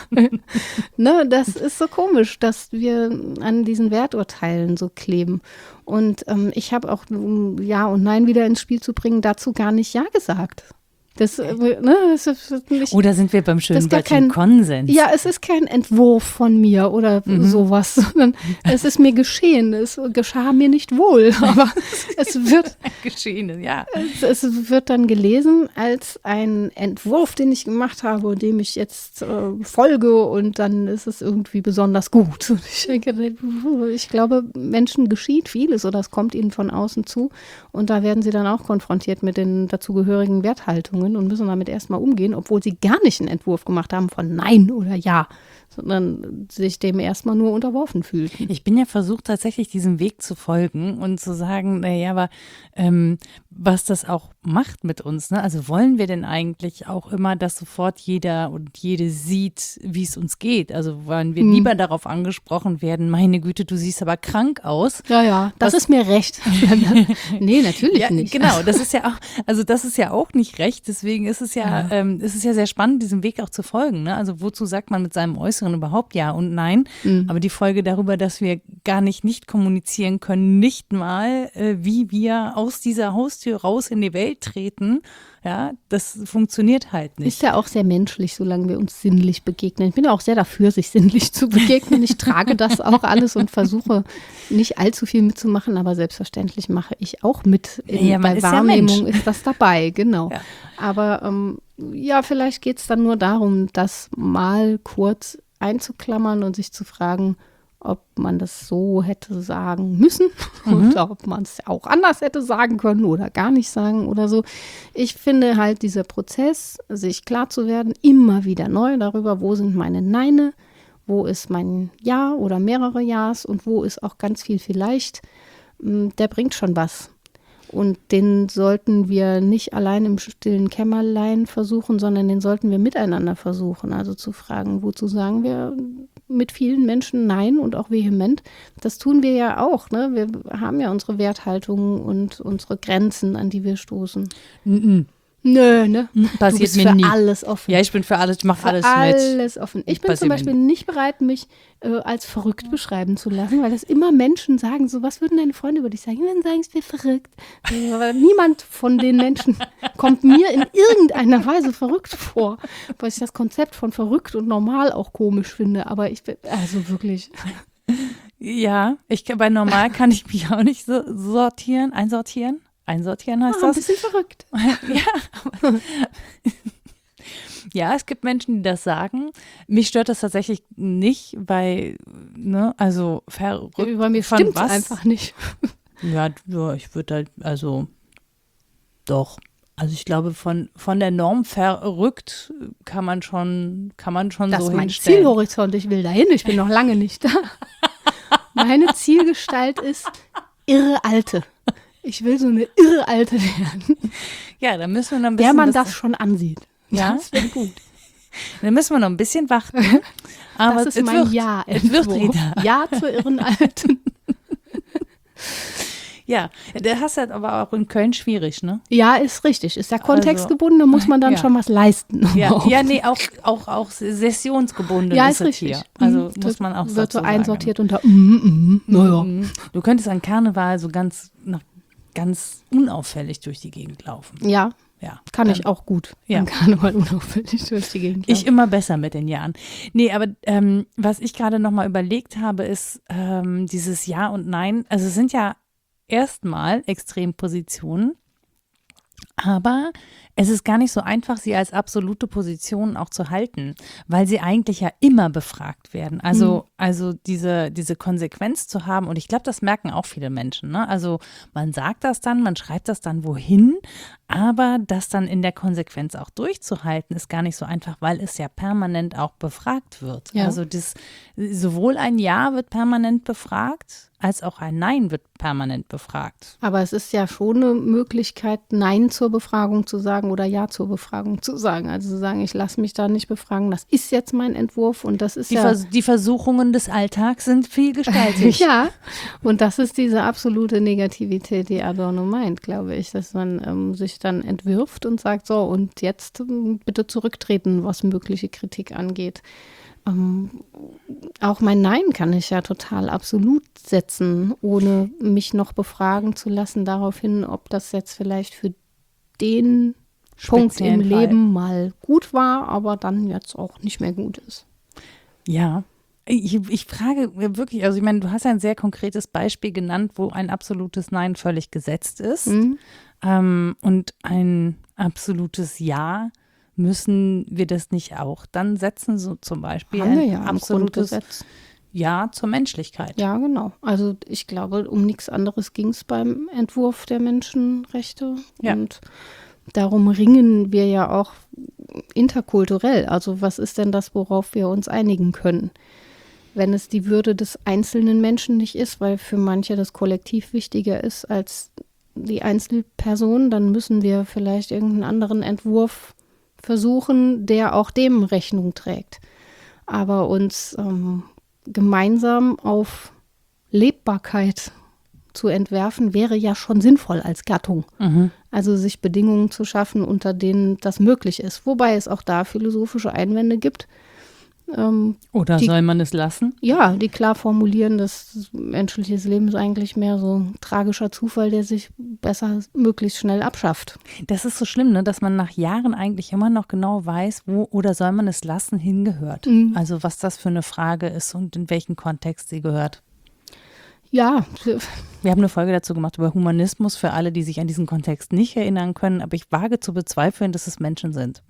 Ne, das ist so komisch, dass wir an diesen Werturteilen so kleben. Und ähm, ich habe auch, um Ja und Nein wieder ins Spiel zu bringen, dazu gar nicht Ja gesagt. Das, äh, ne, das ist nicht, Oder sind wir beim schönen das ist gar Wörtchen kein- Konsens? ja, es ist kein Entwurf von mir oder sowas, sondern es ist mir geschehen. Es geschah mir nicht wohl, aber es wird, Geschehen, ja. es, es wird dann gelesen als ein Entwurf, den ich gemacht habe und dem ich jetzt äh, folge und dann ist es irgendwie besonders gut. Und ich denke, ich glaube, Menschen geschieht vieles oder es kommt ihnen von außen zu und da werden sie dann auch konfrontiert mit den dazugehörigen Werthaltungen und müssen damit erstmal umgehen, obwohl sie gar nicht einen Entwurf gemacht haben von Nein oder Ja, sondern sich dem erstmal nur unterworfen fühlten. Ich bin ja versucht, tatsächlich diesem Weg zu folgen und zu sagen, naja, aber ähm, was das auch macht mit uns, ne? Also wollen wir denn eigentlich auch immer, dass sofort jeder und jede sieht, wie es uns geht? Also wollen wir Hm. lieber darauf angesprochen werden, meine Güte, du siehst aber krank aus. Ja, ja, das Was- ist mir recht. Nee, natürlich Ja, nicht. genau, das ist ja auch, also das ist ja auch nicht recht, deswegen ist es ja, Ja. ähm, ist es ja sehr spannend, diesem Weg auch zu folgen, ne? Also wozu sagt man mit seinem Äußeren überhaupt Ja und Nein? Mhm. Aber die Folge darüber, dass wir gar nicht nicht kommunizieren können, nicht mal, äh, wie wir aus dieser Haustür raus in die Welt treten, ja, das funktioniert halt Ist nicht. ja auch sehr menschlich, solange wir uns sinnlich begegnen. Ich bin ja auch sehr dafür, sich sinnlich zu begegnen. Ich trage das auch alles und versuche nicht allzu viel mitzumachen, aber selbstverständlich mache ich auch mit. In, Ja, man bei ist ja Wahrnehmung Mensch. ist das dabei, genau. Ja. Aber ähm, ja, vielleicht geht es dann nur darum, das mal kurz einzuklammern und sich zu fragen, ob man das so hätte sagen müssen oder ob man es auch anders hätte sagen können oder gar nicht sagen oder so. Ich finde halt dieser Prozess, sich klar zu werden, immer wieder neu darüber, wo sind meine Neine, wo ist mein Ja oder mehrere Ja's und wo ist auch ganz viel vielleicht, m, der bringt schon was. Und den sollten wir nicht allein im stillen Kämmerlein versuchen, sondern den sollten wir miteinander versuchen. Also zu fragen, wozu sagen wir mit vielen Menschen Nein und auch vehement. Das tun wir ja auch. Ne? Wir haben ja unsere Werthaltungen und unsere Grenzen, an die wir stoßen. Mhm. Nö, ne? Du Passiert bist mir für nie. alles offen. Ja, ich bin für alles, ich mache Für alles mit. alles offen. Ich bin Passiert zum mir Beispiel nicht bereit, mich äh, als verrückt beschreiben zu lassen, weil das immer Menschen sagen, so, was würden deine Freunde über dich sagen? Dann sagen sie, wir verrückt. Aber niemand von den Menschen kommt mir in irgendeiner Weise verrückt vor, weil ich das Konzept von verrückt und normal auch komisch finde. Aber ich bin, also wirklich. Ja, ich, bei normal kann ich mich auch nicht so sortieren, einsortieren. Einsortieren heißt Ah, ein das. bisschen verrückt. Ja, aber ja, es gibt Menschen, die das sagen. Mich stört das tatsächlich nicht, weil, ne, also verrückt Bei mir von stimmt es was? einfach nicht. Ja, ja, ich würde halt, also doch. Also ich glaube, von, von der Norm verrückt kann man schon, kann man schon Das so ist mein hinstellen. Zielhorizont. Ich will dahin. Ich bin noch lange nicht da. Meine Zielgestalt ist irre Alte. Ich will so eine irre Alte werden, Ja, da müssen wir noch ein bisschen. der man das, das schon ansieht. Ja? Das wäre gut. Da müssen wir noch ein bisschen warten. Aber Das ist es mein wird, Ja. es wird, Rita. Ja zur irren Alten. Ja, der hast halt aber auch in Köln schwierig, ne? Ja, ist richtig. Ist ja kontextgebunden, da muss man dann ja. schon was leisten. Ja, Auch. ja, nee, auch, auch, auch sessionsgebunden Ja, ist ist es richtig. hier. Also Mhm. muss man auch Wird dazu so sagen. einsortiert unter mm, mm, naja. Mhm. Du könntest an Karneval so ganz, noch ganz unauffällig durch die Gegend laufen. Ja, Ja, kann dann, ich auch gut. Ja. An Karneval unauffällig durch die Gegend laufen. Ich immer besser mit den Jahren. Nee, aber ähm, was ich gerade nochmal überlegt habe, ist ähm, dieses Ja und Nein. Also es sind ja erstmal Extrempositionen, aber es ist gar nicht so einfach, sie als absolute Position auch zu halten, weil sie eigentlich ja immer befragt werden. Also, Mhm. also diese, diese Konsequenz zu haben, und ich glaube, das merken auch viele Menschen. Ne? Also man sagt das dann, man schreibt das dann wohin, aber das dann in der Konsequenz auch durchzuhalten, ist gar nicht so einfach, weil es ja permanent auch befragt wird. Ja. Also das, sowohl ein Ja wird permanent befragt, als auch ein Nein wird permanent befragt. Aber es ist ja schon eine Möglichkeit, Nein zur Befragung zu sagen oder Ja zur Befragung zu sagen. Also zu sagen, ich lasse mich da nicht befragen, das ist jetzt mein Entwurf und das ist Die, ja… Vers die Versuchungen des Alltags sind vielgestaltig. Ja, und das ist diese absolute Negativität, die Adorno meint, glaube ich, dass man ähm, sich dann entwirft und sagt, so, und jetzt ähm, bitte zurücktreten, was mögliche Kritik angeht. Ähm, auch mein Nein kann ich ja total absolut setzen, ohne mich noch befragen zu lassen daraufhin, ob das jetzt vielleicht für den Punkt im Speziellen Fall. Leben mal gut war, aber dann jetzt auch nicht mehr gut ist. Ja. Ich, ich frage wirklich, also ich meine, du hast ja ein sehr konkretes Beispiel genannt, wo ein absolutes Nein völlig gesetzt ist. Mhm. Ähm, und ein absolutes Ja, müssen wir das nicht auch dann setzen, so zum Beispiel Haben wir ein ja im absolutes Grundgesetz. Ja zur Menschlichkeit. Ja, genau. Also ich glaube, um nichts anderes ging es beim Entwurf der Menschenrechte. Ja. Und darum ringen wir ja auch interkulturell. Also was ist denn das, worauf wir uns einigen können? Wenn es die Würde des einzelnen Menschen nicht ist, weil für manche das Kollektiv wichtiger ist als die Einzelperson, dann müssen wir vielleicht irgendeinen anderen Entwurf versuchen, der auch dem Rechnung trägt. Aber uns ähm, gemeinsam auf Lebbarkeit zu entwerfen, wäre ja schon sinnvoll als Gattung. Mhm. Also sich Bedingungen zu schaffen, unter denen das möglich ist. Wobei es auch da philosophische Einwände gibt. Ähm, Oder die, soll man es lassen? Ja, die klar formulieren, dass menschliches Leben ist eigentlich mehr so ein tragischer Zufall, der sich besser möglichst schnell abschafft. Das ist so schlimm, ne, dass man nach Jahren eigentlich immer noch genau weiß, wo oder soll man es lassen hingehört. Mhm. Also was das für eine Frage ist und in welchen Kontext sie gehört. Ja, Wir haben eine Folge dazu gemacht über Humanismus für alle, die sich an diesen Kontext nicht erinnern können, aber ich wage zu bezweifeln, dass es Menschen sind,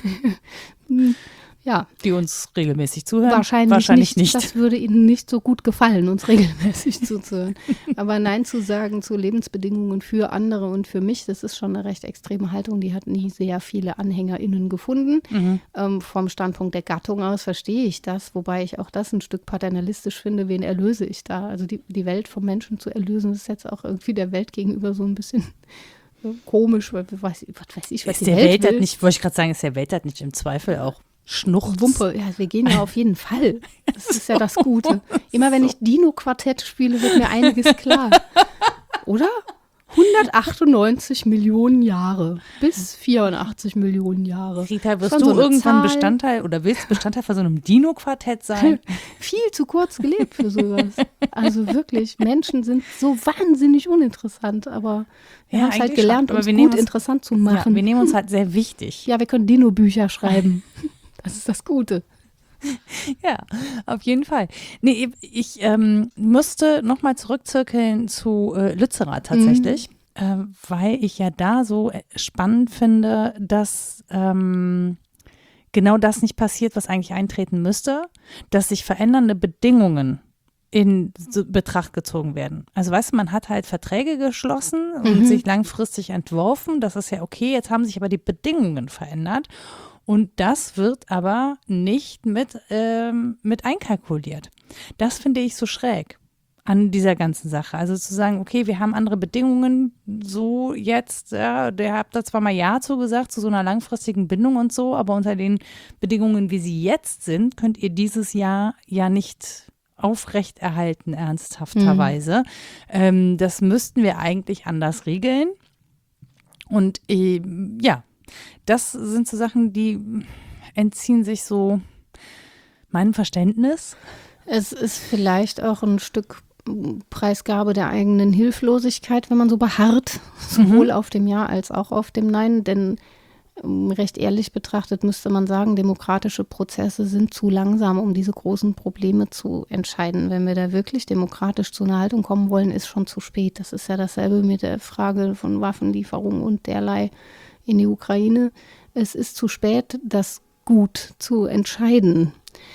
ja. die uns regelmäßig zuhören. Wahrscheinlich, Wahrscheinlich nicht. nicht. Das würde ihnen nicht so gut gefallen, uns regelmäßig zuzuhören. Aber Nein zu sagen zu Lebensbedingungen für andere und für mich, das ist schon eine recht extreme Haltung. Die hat nie sehr viele AnhängerInnen gefunden. Mhm. Ähm, vom Standpunkt der Gattung aus verstehe ich das, wobei ich auch das ein Stück paternalistisch finde. Wen erlöse ich da? Also die, die Welt vom Menschen zu erlösen, ist jetzt auch irgendwie der Welt gegenüber so ein bisschen komisch. Weil, was, was weiß ich, was Ist die der Welt Weltart will. nicht, wollte ich gerade sagen, ist der Weltart nicht im Zweifel auch Schnuchz? Wumpe, ja, wir gehen ja auf jeden Fall. Das ist ja das Gute. Immer wenn ich Dino-Quartett spiele, wird mir einiges klar. Oder? hundertachtundneunzig Millionen Jahre bis vierundachtzig Millionen Jahre. Rita, wirst Schon du so eine irgendwann Zahl. Bestandteil oder willst Bestandteil von so einem Dino-Quartett sein? Viel zu kurz gelebt für sowas. Also wirklich, Menschen sind so wahnsinnig uninteressant, aber wir Ja, haben es halt eigentlich gelernt, schon, aber uns wir gut nehmen uns- interessant zu Ja, machen. wir nehmen uns halt sehr wichtig. Ja, wir können Dino-Bücher schreiben. Das ist das Gute. Ja, auf jeden Fall. Nee, ich ähm, müsste nochmal zurückzirkeln zu äh, Lützerath tatsächlich, Mhm. äh, weil ich ja da so äh, spannend finde, dass ähm, genau das nicht passiert, was eigentlich eintreten müsste, dass sich verändernde Bedingungen in so Betracht gezogen werden. Also weißt du, man hat halt Verträge geschlossen und Mhm. sich langfristig entworfen. Das ist ja okay, jetzt haben sich aber die Bedingungen verändert. Und das wird aber nicht mit, ähm, mit einkalkuliert. Das finde ich so schräg an dieser ganzen Sache. Also zu sagen, okay, wir haben andere Bedingungen, so jetzt, ja, der habt da zwar mal Ja zugesagt zu so einer langfristigen Bindung und so, aber unter den Bedingungen, wie sie jetzt sind, könnt ihr dieses Jahr ja nicht aufrechterhalten, ernsthafterweise. Mhm. Ähm, das müssten wir eigentlich anders regeln. Und äh, ja, das sind so Sachen, die entziehen sich so meinem Verständnis. Es ist vielleicht auch ein Stück Preisgabe der eigenen Hilflosigkeit, wenn man so beharrt, sowohl mhm. auf dem Ja als auch auf dem Nein. Denn um, recht ehrlich betrachtet müsste man sagen, demokratische Prozesse sind zu langsam, um diese großen Probleme zu entscheiden. Wenn wir da wirklich demokratisch zu einer Haltung kommen wollen, ist schon zu spät. Das ist ja dasselbe mit der Frage von Waffenlieferungen und derlei in die Ukraine. Es ist zu spät, das gut zu entscheiden.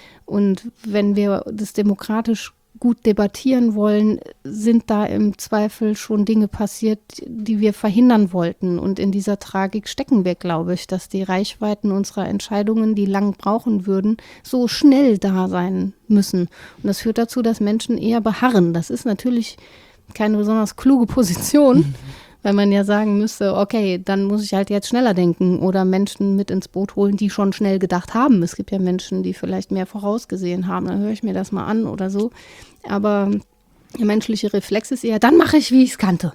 Und wenn wir das demokratisch gut debattieren wollen, sind da im Zweifel schon Dinge passiert, die wir verhindern wollten. Und in dieser Tragik stecken wir, glaube ich, dass die Reichweiten unserer Entscheidungen, die lang brauchen würden, so schnell da sein müssen. Und das führt dazu, dass Menschen eher beharren. Das ist natürlich keine besonders kluge Position, mhm. weil man ja sagen müsste, okay, dann muss ich halt jetzt schneller denken oder Menschen mit ins Boot holen, die schon schnell gedacht haben. Es gibt ja Menschen, die vielleicht mehr vorausgesehen haben, dann höre ich mir das mal an oder so. Aber der menschliche Reflex ist eher, dann mache ich, wie ich es kannte.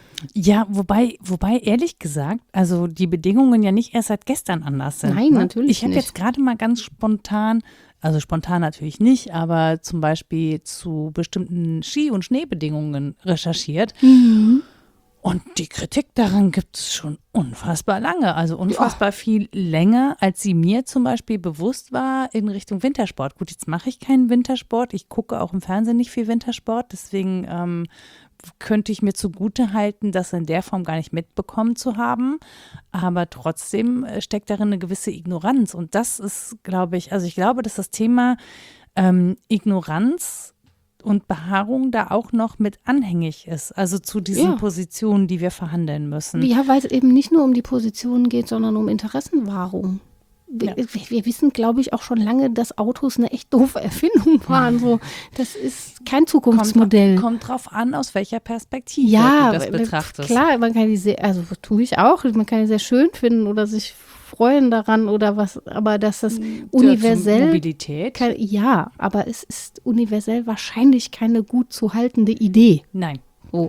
Ja, wobei, wobei ehrlich gesagt, also die Bedingungen ja nicht erst seit gestern anders sind. Nein, ne? natürlich ich nicht. Ich habe jetzt gerade mal ganz spontan, also spontan natürlich nicht, aber zum Beispiel zu bestimmten Ski- und Schneebedingungen recherchiert. Mhm. Und die Kritik daran gibt es schon unfassbar lange, also unfassbar ja. viel länger, als sie mir zum Beispiel bewusst war in Richtung Wintersport. Gut, jetzt mache ich keinen Wintersport, ich gucke auch im Fernsehen nicht viel Wintersport, deswegen ähm, könnte ich mir zugute halten, das in der Form gar nicht mitbekommen zu haben, aber trotzdem steckt darin eine gewisse Ignoranz und das ist, glaube ich, also ich glaube, dass das Thema ähm, Ignoranz und Beharrung da auch noch mit anhängig ist, also zu diesen ja. Positionen, die wir verhandeln müssen. Ja, weil es eben nicht nur um die Positionen geht, sondern um Interessenwahrung. Wir, ja. wir, wir wissen, glaube ich, auch schon lange, dass Autos eine echt doofe Erfindung waren. So, das ist kein Zukunftsmodell. Kommt, kommt drauf an, aus welcher Perspektive ja, du das betrachtest. Klar, man kann die sehr, also tue ich auch, man kann die sehr schön finden oder sich freuen daran oder was, aber dass das ja, universell Mobilität. Kann, ja, aber es ist universell wahrscheinlich keine gut zu haltende Idee. Nein. So.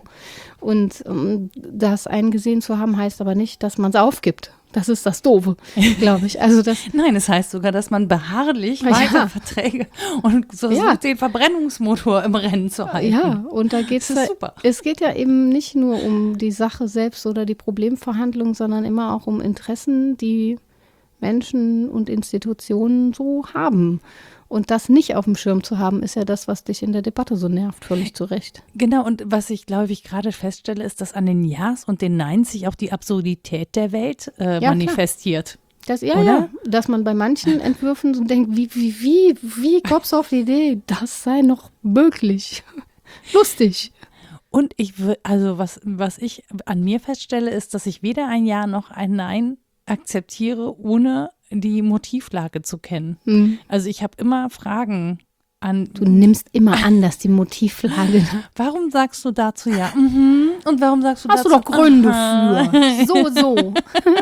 Und um, das eingesehen zu haben, heißt aber nicht, dass man es aufgibt. Das ist das Doofe, glaube ich. Also das Nein, es heißt sogar, dass man beharrlich ja. weiter verträgt und so ja. den Verbrennungsmotor im Rennen zu halten. Ja, und da geht es super. Es geht ja eben nicht nur um die Sache selbst oder die Problemverhandlung, sondern immer auch um Interessen, die Menschen und Institutionen so haben. Und das nicht auf dem Schirm zu haben, ist ja das, was dich in der Debatte so nervt, völlig zu Recht. Genau, und was ich, glaube ich, gerade feststelle, ist, dass an den Ja's und den Neins sich auch die Absurdität der Welt äh, ja, manifestiert. Das, ja, oder? Ja, dass man bei manchen Entwürfen so denkt, wie, wie, wie, wie kommst du auf die Idee, das sei noch möglich. Lustig. Und ich würde, also was, was ich an mir feststelle, ist, dass ich weder ein Ja noch ein Nein akzeptiere, ohne die Motivlage zu kennen. Hm. Also ich habe immer Fragen an. Du nimmst immer an, dass die Motivlage. Warum sagst du dazu ja? Mhm. Und warum sagst du Hast dazu? Hast du doch Gründe aha. für. So, so.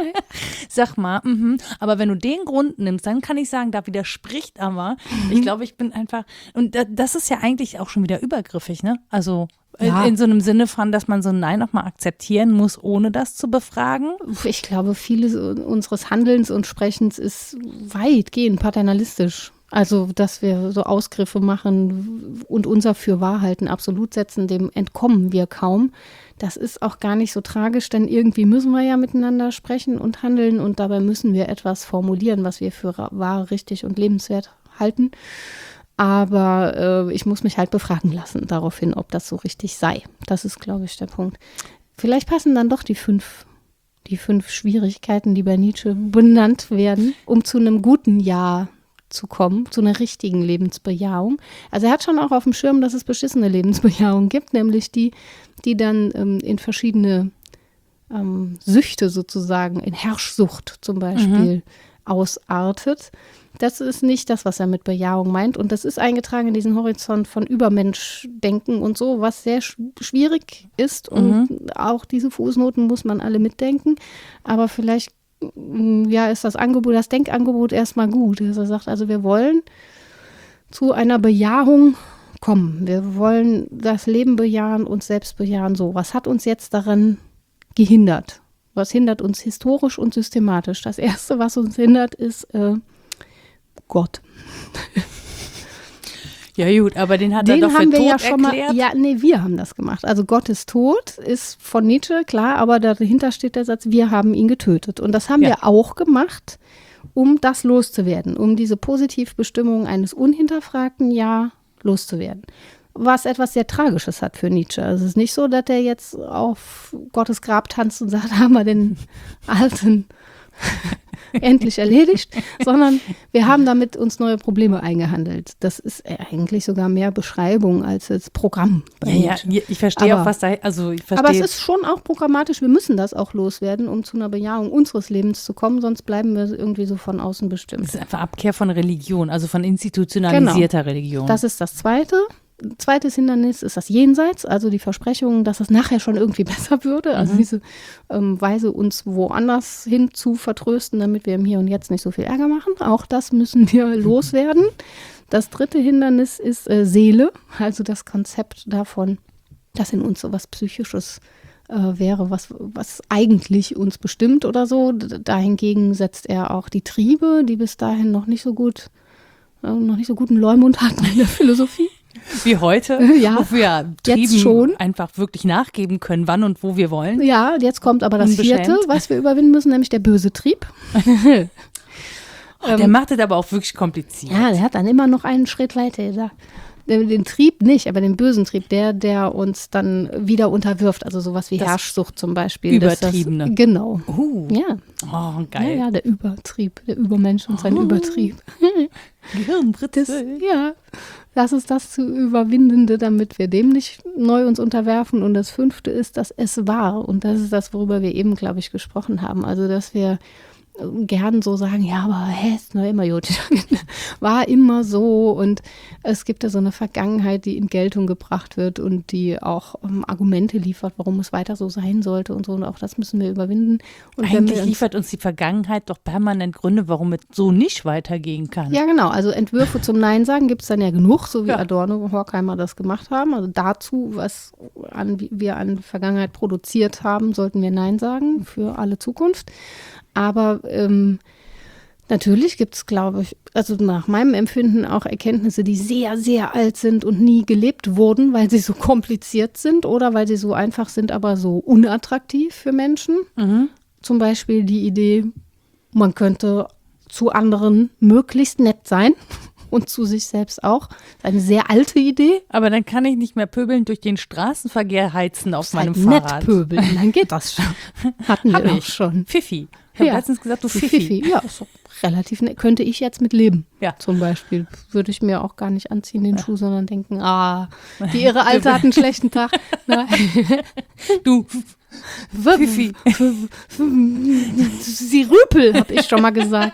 Sag mal, mhm. aber wenn du den Grund nimmst, dann kann ich sagen, da widerspricht aber. Mhm. Ich glaube, ich bin einfach, und das ist ja eigentlich auch schon wieder übergriffig, ne? Also ja. in, in so einem Sinne von, dass man so ein Nein auch mal akzeptieren muss, ohne das zu befragen. Ich glaube, vieles unseres Handelns und Sprechens ist weitgehend paternalistisch. Also, dass wir so Ausgriffe machen und unser Fürwahrhalten absolut setzen, dem entkommen wir kaum. Das ist auch gar nicht so tragisch, denn irgendwie müssen wir ja miteinander sprechen und handeln und dabei müssen wir etwas formulieren, was wir für wahr, richtig und lebenswert halten. Aber äh, ich muss mich halt befragen lassen daraufhin, ob das so richtig sei. Das ist, glaube ich, der Punkt. Vielleicht passen dann doch die fünf, die fünf Schwierigkeiten, die bei Nietzsche benannt werden, um zu einem guten Ja zu kommen, zu einer richtigen Lebensbejahung. Also er hat schon auch auf dem Schirm, dass es beschissene Lebensbejahung gibt, nämlich die, die dann ähm, in verschiedene ähm, Süchte sozusagen, in Herrschsucht zum Beispiel mhm. ausartet. Das ist nicht das, was er mit Bejahung meint. Und das ist eingetragen in diesen Horizont von Übermenschdenken und so, was sehr sch- schwierig ist. Und mhm. auch diese Fußnoten muss man alle mitdenken. Aber vielleicht ja, ist das Angebot, das Denkangebot erstmal gut. Also er sagt, also wir wollen zu einer Bejahung kommen. Wir wollen das Leben bejahen, uns selbst bejahen. So, was hat uns jetzt daran gehindert? Was hindert uns historisch und systematisch? Das Erste, was uns hindert, ist äh, Gott. Ja gut, aber den hat Den er doch für haben wir tot ja schon erklärt. mal, ja, nee, wir haben das gemacht. Also Gott ist tot, ist von Nietzsche, klar, aber dahinter steht der Satz, wir haben ihn getötet. Und das haben Ja. wir auch gemacht, um das loszuwerden, um diese Positivbestimmung eines unhinterfragten Ja loszuwerden. Was etwas sehr Tragisches hat für Nietzsche. Also es ist nicht so, dass er jetzt auf Gottes Grab tanzt und sagt, haben wir den Alten endlich erledigt, sondern wir haben damit uns neue Probleme eingehandelt. Das ist eigentlich sogar mehr Beschreibung als jetzt Programm bei Ja, Nietzsche. ja, ich verstehe Aber- auch, was da, also ich verstehe. Aber es ist schon auch programmatisch, wir müssen das auch loswerden, um zu einer Bejahung unseres Lebens zu kommen, sonst bleiben wir irgendwie so von außen bestimmt. Das ist einfach Abkehr von Religion, also von institutionalisierter Religion. Das ist das Zweite. Zweites Hindernis ist das Jenseits, also die Versprechung, dass es nachher schon irgendwie besser würde. Also Mhm. diese ähm, Weise, uns woanders hin zu vertrösten, damit wir im Hier und Jetzt nicht so viel Ärger machen. Auch das müssen wir loswerden. Das dritte Hindernis ist äh, Seele, also das Konzept davon, dass in uns so was Psychisches äh, wäre, was, was eigentlich uns bestimmt oder so. D- Dahingegen setzt er auch die Triebe, die bis dahin noch nicht so gut, äh, noch nicht so guten Leumund hatten in der Philosophie. Wie heute, Ja, wo wir jetzt Trieben schon. einfach wirklich nachgeben können, wann und wo wir wollen. Ja, jetzt kommt aber das Unbeschämt. vierte, was wir überwinden müssen, nämlich der böse Trieb. Oh, der macht es aber auch wirklich kompliziert. Ja, der hat dann immer noch einen Schritt weiter gesagt. Den, den Trieb nicht, aber den bösen Trieb, der, der uns dann wieder unterwirft. Also sowas wie Das Herrschsucht zum Beispiel. dass Übertriebene. Das, genau. Uh, Ja. oh, Ja, geil. ja, der Übertrieb, der Übermensch und sein Oh. Übertrieb. Das, Gehirnbritze. ja, das ist das zu Überwindende, damit wir dem nicht neu uns unterwerfen. Und das Fünfte ist, dass es war. Und das ist das, worüber wir eben, glaube ich, gesprochen haben. Also, dass wir gern so sagen, ja, aber hä, ist noch immer gut. War immer so und es gibt ja so eine Vergangenheit, die in Geltung gebracht wird und die auch ähm, Argumente liefert, warum es weiter so sein sollte und so und auch das müssen wir überwinden. Und wenn Eigentlich wir uns, liefert uns die Vergangenheit doch permanent Gründe, warum es so nicht weitergehen kann. ja genau, also Entwürfe zum Nein sagen gibt es dann ja genug, so wie Ja. Adorno und Horkheimer das gemacht haben. Also dazu, was an, wir an Vergangenheit produziert haben, sollten wir Nein sagen für alle Zukunft. Aber ähm, natürlich gibt es, glaube ich, also nach meinem Empfinden auch Erkenntnisse, die sehr, sehr alt sind und nie gelebt wurden, weil sie so kompliziert sind oder weil sie so einfach sind, aber so unattraktiv für Menschen. Mhm. Zum Beispiel die Idee, man könnte zu anderen möglichst nett sein und zu sich selbst auch. Das ist eine sehr alte Idee. Aber dann kann ich nicht mehr pöbeln durch den Straßenverkehr heizen auf meinem halt nett Fahrrad. pöbeln, dann geht das schon. Hatten Hab wir auch ich. schon. Pfiffi. Ich habe Ja. letztens gesagt, du Du Pfiffi. Pfiffi. Ja, ist doch relativ nett. Könnte ich jetzt mit leben. Ja. Zum Beispiel. Würde ich mir auch gar nicht anziehen, den Schuh, sondern denken, ah, die ihre Alte hat einen schlechten Tag. Na, Du Pfiffi. Sie Rüpel, habe ich schon mal gesagt.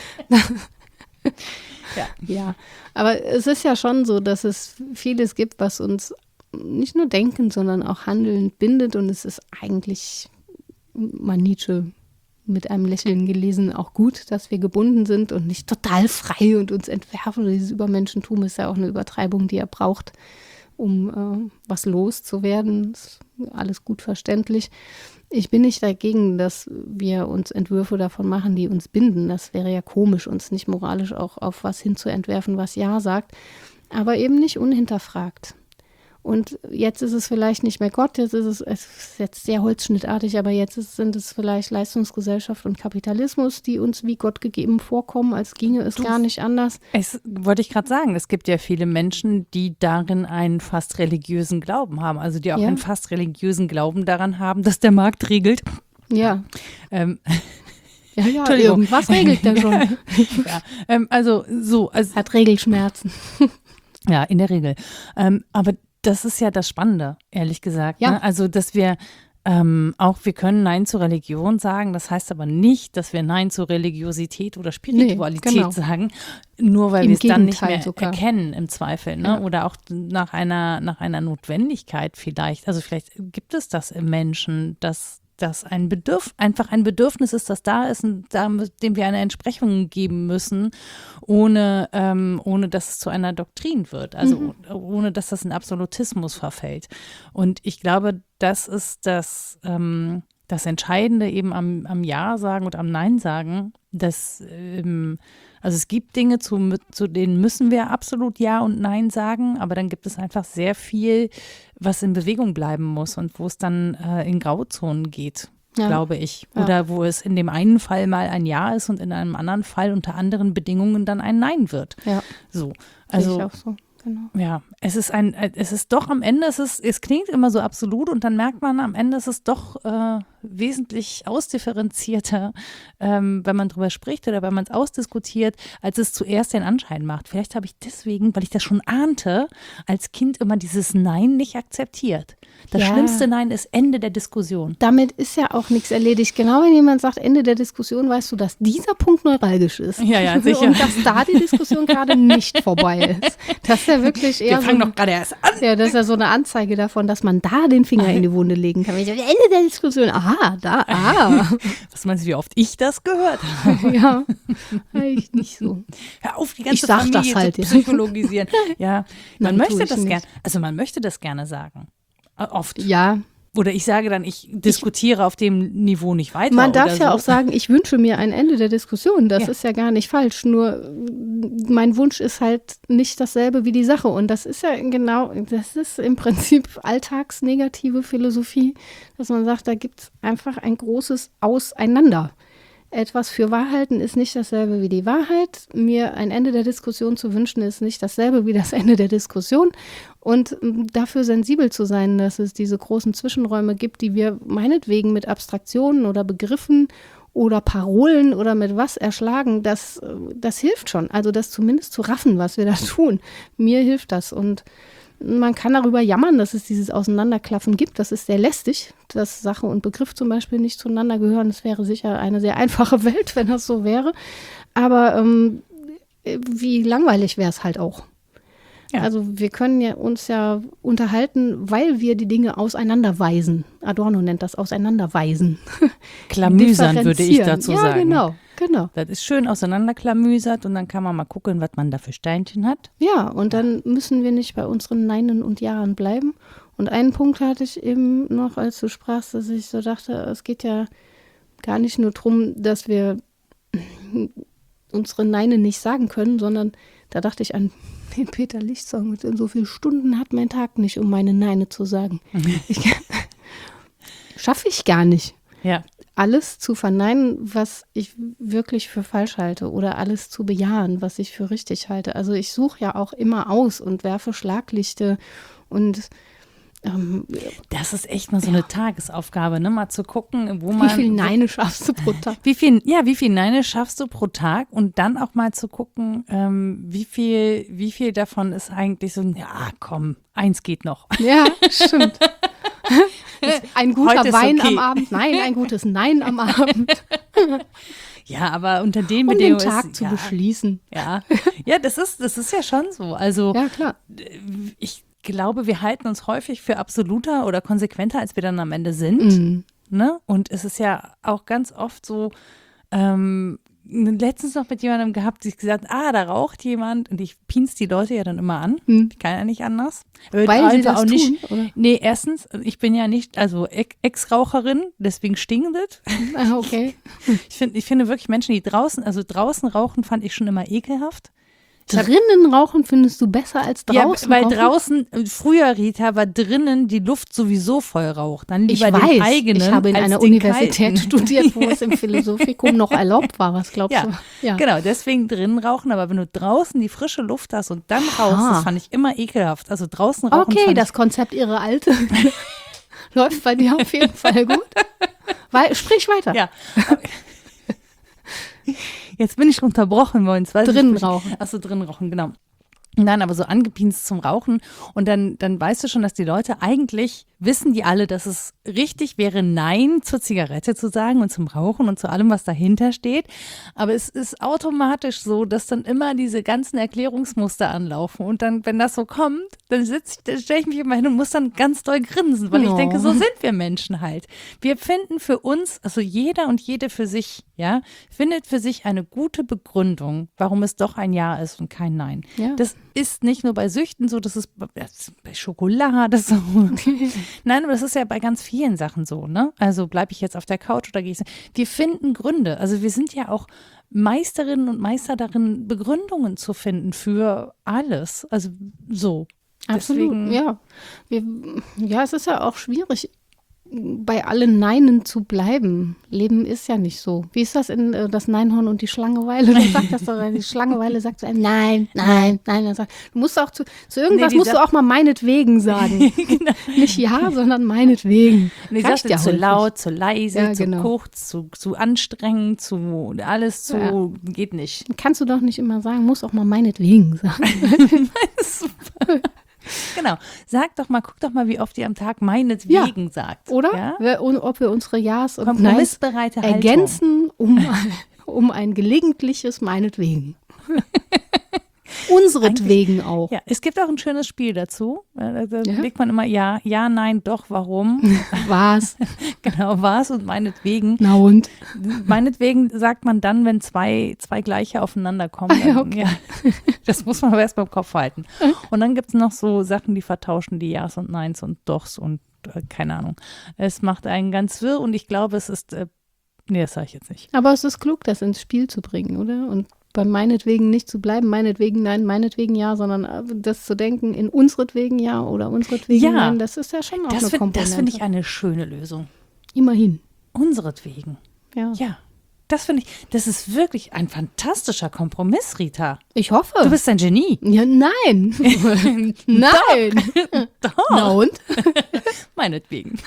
Ja. Ja, aber es ist ja schon so, dass es vieles gibt, was uns nicht nur denken, sondern auch handeln bindet. Und es ist eigentlich, mal Nietzsche mit einem Lächeln gelesen, auch gut, dass wir gebunden sind und nicht total frei und uns entwerfen. Dieses Übermenschentum ist ja auch eine Übertreibung, die er braucht, um äh, was loszuwerden. Ist alles gut verständlich. Ich bin nicht dagegen, dass wir uns Entwürfe davon machen, die uns binden. Das wäre ja komisch, uns nicht moralisch auch auf was hinzuentwerfen, was Ja sagt, aber eben nicht unhinterfragt. Und jetzt ist es vielleicht nicht mehr Gott, jetzt ist es, es ist jetzt sehr holzschnittartig, aber jetzt ist, sind es vielleicht Leistungsgesellschaft und Kapitalismus, die uns wie Gott gegeben vorkommen, als ginge es gar nicht anders. Es wollte ich gerade sagen, es gibt ja viele Menschen, die darin einen fast religiösen Glauben haben, also die auch Ja. einen fast religiösen Glauben daran haben, dass der Markt regelt. Ja, Ähm, ja, ja, Entschuldigung. irgendwas regelt der schon. ja, ähm, also so, also Hat Regelschmerzen. ja, in der Regel. Ähm, aber das ist ja das Spannende, ehrlich gesagt. Ja. Ne? Also, dass wir ähm, auch, wir können Nein zur Religion sagen, das heißt aber nicht, dass wir Nein zur Religiosität oder Spiritualität genau. sagen, nur weil Im wir es dann nicht Gegenteil mehr sogar. erkennen im Zweifel. Ne? Ja. Oder auch nach einer, nach einer Notwendigkeit vielleicht. Also vielleicht gibt es das im Menschen, dass dass ein Bedürf einfach ein Bedürfnis ist, das da ist und da, dem wir eine Entsprechung geben müssen, ohne, ähm, ohne dass es zu einer Doktrin wird, also Mhm. ohne dass das in Absolutismus verfällt. Und ich glaube, das ist das, ähm, das Entscheidende eben am, am Ja sagen und am Nein sagen, dass, ähm, also es gibt Dinge, zu, zu denen müssen wir absolut Ja und Nein sagen, aber dann gibt es einfach sehr viel, was in Bewegung bleiben muss und wo es dann äh, in Grauzonen geht. Ja. Glaube ich. Oder ja. wo es in dem einen Fall mal ein Ja ist und in einem anderen Fall unter anderen Bedingungen dann ein Nein wird. Ja. So. Also, sehe ich auch so. Genau. Ja, es ist ein, es ist doch am Ende, es ist, es klingt immer so absolut und dann merkt man am Ende, es ist doch äh, wesentlich ausdifferenzierter, ähm, wenn man drüber spricht oder wenn man es ausdiskutiert, als es zuerst den Anschein macht. Vielleicht habe ich deswegen, weil ich das schon ahnte, als Kind immer dieses Nein nicht akzeptiert. Das ja. schlimmste Nein ist Ende der Diskussion. Damit ist ja auch nichts erledigt. Genau wenn jemand sagt Ende der Diskussion, weißt du, dass dieser Punkt neuralgisch ist. Ja, ja, sicher. Und dass da die Diskussion gerade nicht vorbei ist. Das ist ja wirklich eher Wir fangen so, doch gerade erst an. Ja, das ist ja so eine Anzeige davon, dass man da den Finger in die Wunde legen kann. Ende der Diskussion, aha, da, ah. Was meinst du, wie oft ich das gehört habe? Ja, eigentlich nicht so. Hör auf, die ganze ich sag Familie das halt, zu ja. psychologisieren. Ja, man Nein, möchte tue ich das nicht. gerne, also man möchte das gerne sagen. Oft. Ja. Oder ich sage dann, ich diskutiere auf dem Niveau nicht weiter. Man darf oder ja so. auch sagen, ich wünsche mir ein Ende der Diskussion. Das Ja. ist ja gar nicht falsch. Nur mein Wunsch ist halt nicht dasselbe wie die Sache. Und das ist ja genau, das ist im Prinzip alltagsnegative Philosophie, dass man sagt, da gibt es einfach ein großes Auseinander. Etwas für wahr halten ist nicht dasselbe wie die Wahrheit. Mir ein Ende der Diskussion zu wünschen, ist nicht dasselbe wie das Ende der Diskussion. Und dafür sensibel zu sein, dass es diese großen Zwischenräume gibt, die wir meinetwegen mit Abstraktionen oder Begriffen oder Parolen oder mit was erschlagen, das, das hilft schon. Also das zumindest zu raffen, was wir da tun. Mir hilft das. Und man kann darüber jammern, dass es dieses Auseinanderklaffen gibt. Das ist sehr lästig, dass Sache und Begriff zum Beispiel nicht zueinander gehören. Das wäre sicher eine sehr einfache Welt, wenn das so wäre. Aber ähm, wie langweilig wäre es halt auch. Ja. Also wir können ja uns ja unterhalten, weil wir die Dinge auseinanderweisen. Adorno nennt das Auseinanderweisen. Klamüsern würde ich dazu ja, sagen. Ja, genau. Genau. Das ist schön auseinanderklamüsert und dann kann man mal gucken, was man da für Steinchen hat. Ja, und dann müssen wir nicht bei unseren Neinen und Jahren bleiben. Und einen Punkt hatte ich eben noch, als du sprachst, dass ich so dachte, es geht ja gar nicht nur darum, dass wir unsere Neine nicht sagen können, sondern da dachte ich an den Peter Licht-Song mit so vielen Stunden hat mein Tag nicht, um meine Neine zu sagen. Ich, schaffe ich gar nicht. Ja. Alles zu verneinen, was ich wirklich für falsch halte oder alles zu bejahen, was ich für richtig halte. Also ich suche ja auch immer aus und werfe Schlaglichte und ähm, das ist echt mal so ja. eine Tagesaufgabe, ne? Mal zu gucken, wo wie man. Wie viel Neine schaffst du pro Tag? Wie viel, ja, wie viel Neine schaffst du pro Tag und dann auch mal zu gucken, ähm, wie viel, wie viel davon ist eigentlich so, ja, komm, eins geht noch. Ja, stimmt. Ein guter Wein okay. am Abend, nein, ein gutes Nein am Abend. Ja, aber unter den um Bedingungen den Tag ist, zu ja, beschließen. Ja, ja, das ist, das ist ja schon so. Also ja, klar. Ich glaube, wir halten uns häufig für absoluter oder konsequenter, als wir dann am Ende sind. Mhm. Ne? Und es ist ja auch ganz oft so, ähm, letztens noch mit jemandem gehabt, die gesagt, ah, da raucht jemand und ich pinz die Leute ja dann immer an. Hm. Ich kann ja nicht anders. Weil sie das auch tun, nicht, oder? Nee, erstens, ich bin ja nicht, also Ex-Raucherin, deswegen stinkt es. Ah, okay. Ich, find, ich finde wirklich Menschen, die draußen, also draußen rauchen, fand ich schon immer ekelhaft. Drinnen rauchen findest du besser als draußen Ja, weil rauchen? draußen, früher, Rita, war drinnen die Luft sowieso voll Rauch. Dann lieber ich den weiß, eigenen ich habe in als einer den Universität kalten. studiert, wo es im Philosophikum noch erlaubt war. Was glaubst Ja, du? Ja, genau, deswegen drinnen rauchen. Aber wenn du draußen die frische Luft hast und dann rauchst, das fand ich immer ekelhaft. Also draußen rauchen okay, fand das Konzept ihre Alte läuft bei dir auf jeden Fall gut. Weil, sprich weiter. Ja. Jetzt bin ich unterbrochen worden. Drinnen rauchen. Achso, drinnen rauchen, genau. Nein, aber so angepinst zum Rauchen. Und dann, dann weißt du schon, dass die Leute eigentlich, wissen die alle, dass es richtig wäre, Nein zur Zigarette zu sagen und zum Rauchen und zu allem, was dahinter steht. Aber es ist automatisch so, dass dann immer diese ganzen Erklärungsmuster anlaufen. Und dann, wenn das so kommt, dann sitze ich, dann stelle ich mich immer hin und muss dann ganz doll grinsen, weil Oh. ich denke, so sind wir Menschen halt. Wir finden für uns, also jeder und jede für sich, ja, findet für sich eine gute Begründung, warum es doch ein Ja ist und kein Nein. Ja. Das ist nicht nur bei Süchten so, das ist bei, das ist bei Schokolade so. Nein, aber das ist ja bei ganz vielen Sachen so, ne? Also bleibe ich jetzt auf der Couch oder gehe ich. Wir finden Gründe. Also wir sind ja auch Meisterinnen und Meister darin, Begründungen zu finden für alles. Also so. Absolut, Deswegen, ja. Wir, ja, es ist ja auch schwierig, bei allen Neinen zu bleiben. Leben ist ja nicht so. Wie ist das in äh, das Neinhorn und die Schlangeweile? Du sagst das doch, die Schlangeweile sagt zu einem Nein, nein, nein. Dann sagt, du musst auch zu, zu irgendwas Nee, musst du auch mal meinetwegen sagen. genau. Nicht ja, sondern meinetwegen. Nee, Reicht sagst du ja zu häufig. laut, zu leise, Ja, zu genau. kurz, zu, zu anstrengend, zu alles zu, Ja. geht nicht. Kannst du doch nicht immer sagen, musst auch mal meinetwegen sagen. Genau. Sag doch mal, guck doch mal, wie oft ihr am Tag meinetwegen sagt. Oder? Ja? Wer- Und ob wir unsere Ja's und Neins Kompromissbereite Haltung. ergänzen, um, um ein gelegentliches meinetwegen. Unseretwegen auch. Ja, es gibt auch ein schönes Spiel dazu. Da, da Ja? legt man immer ja, ja, nein, doch, warum. Was? Genau, was und meinetwegen. Na und? Meinetwegen sagt man dann, wenn zwei, zwei gleiche aufeinander kommen. Ah, ja, Dann, okay. ja, das muss man aber erst mal im Kopf halten. Und dann gibt es noch so Sachen, die vertauschen die Ja's und Neins und Dochs und äh, keine Ahnung. Es macht einen ganz wirr und ich glaube, es ist, äh, nee, das sage ich jetzt nicht. Aber es ist klug, das ins Spiel zu bringen, oder? Und bei meinetwegen nicht zu bleiben, meinetwegen nein, meinetwegen ja, sondern äh, das zu denken, in unseretwegen ja oder unseretwegen Ja. nein, das ist ja schon auch Das eine finde Komponente. find ich eine schöne Lösung. Immerhin. Unseretwegen. Ja. Ja, das finde ich, das ist wirklich ein fantastischer Kompromiss, Rita. Ich hoffe. Du bist ein Genie. ja, nein. Nein. Doch. Na und? Meinetwegen.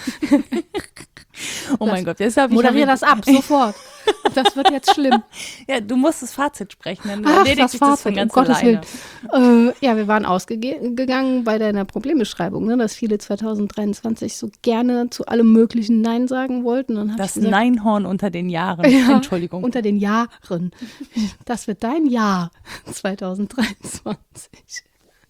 Oh mein Gott, jetzt habe ich. Moderier das ab, sofort. Das wird jetzt schlimm. Ja, du musst das Fazit sprechen, dann Ach, erledigt das sich das Fazit, von um ganz Gottes alleine. Willen. Äh, ja, wir waren ausgegangen bei deiner Problembeschreibung, ne, dass viele zwanzig dreiundzwanzig so gerne zu allem möglichen Nein sagen wollten. Dann hab Das ich gesagt, Neinhorn unter den Jahren. Ja, Entschuldigung. unter den Jahren. Das wird dein Jahr zwanzig dreiundzwanzig.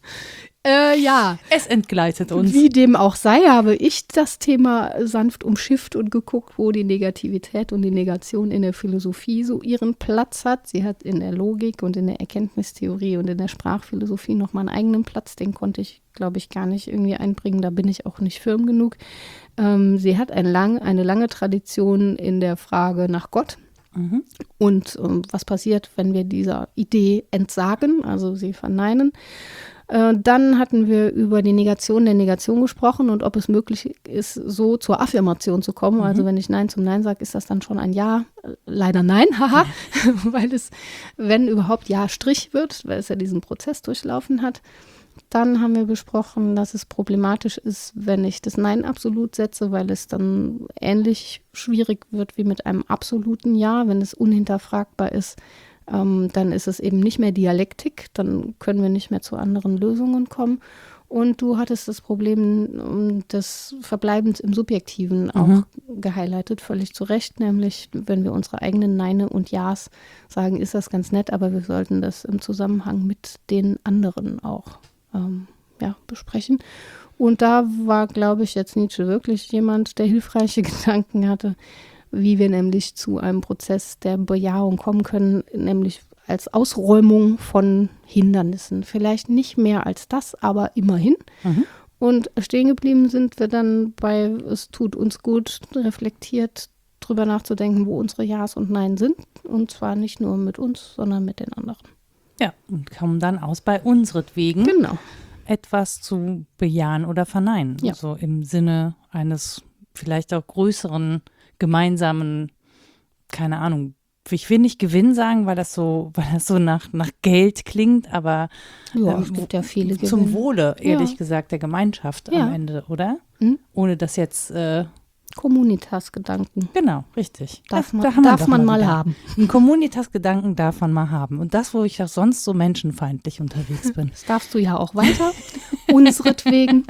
Äh, ja, Es entgleitet uns. wie dem auch sei, habe ich das Thema sanft umschifft und geguckt, wo die Negativität und die Negation in der Philosophie so ihren Platz hat. Sie hat in der Logik und in der Erkenntnistheorie und in der Sprachphilosophie noch mal einen eigenen Platz. Den konnte ich, glaube ich, gar nicht irgendwie einbringen. Da bin ich auch nicht firm genug. Ähm, sie hat ein lang, eine lange Tradition in der Frage nach Gott. Mhm. Und ähm, was passiert, wenn wir dieser Idee entsagen, also sie verneinen. Äh, dann hatten wir über die Negation der Negation gesprochen und ob es möglich ist, so zur Affirmation zu kommen. Mhm. Also wenn ich Nein zum Nein sage, ist das dann schon ein Ja? Äh, leider nein, haha, weil es, wenn überhaupt Ja Strich wird, weil es ja diesen Prozess durchlaufen hat. Dann haben wir besprochen, dass es problematisch ist, wenn ich das Nein absolut setze, weil es dann ähnlich schwierig wird wie mit einem absoluten Ja, wenn es unhinterfragbar ist. Ähm, dann ist es eben nicht mehr Dialektik, dann können wir nicht mehr zu anderen Lösungen kommen. Und du hattest das Problem des Verbleibens im Subjektiven auch mhm. gehighlightet, völlig zu Recht, nämlich wenn wir unsere eigenen Neine und Ja's sagen, ist das ganz nett, aber wir sollten das im Zusammenhang mit den anderen auch ähm, ja, besprechen. Und da war, glaube ich, jetzt Nietzsche wirklich jemand, der hilfreiche Gedanken hatte, wie wir nämlich zu einem Prozess der Bejahung kommen können, nämlich als Ausräumung von Hindernissen. Vielleicht nicht mehr als das, aber immerhin. Mhm. Und stehen geblieben sind wir dann bei, es tut uns gut, reflektiert drüber nachzudenken, wo unsere Ja's und Nein sind. Und zwar nicht nur mit uns, sondern mit den anderen. Ja, und kommen dann aus bei unseretwegen. Genau. Etwas zu bejahen oder verneinen. Ja. Also im Sinne eines vielleicht auch größeren gemeinsamen, keine Ahnung, ich will nicht Gewinn sagen, weil das so, weil das so nach, nach Geld klingt, aber ja, ähm, es gibt ja viele zum Gewinne. Wohle, ehrlich Ja. gesagt, der Gemeinschaft Ja. am Ende, oder? Hm? Ohne das jetzt, äh, Communitas-Gedanken. genau, richtig. Darf Da- man, da haben wir darf doch man mal mal wieder. haben. Einen Communitas-Gedanken darf man mal haben. Und das, wo ich auch sonst so menschenfeindlich unterwegs bin. Das darfst du ja auch weiter. Unseretwegen.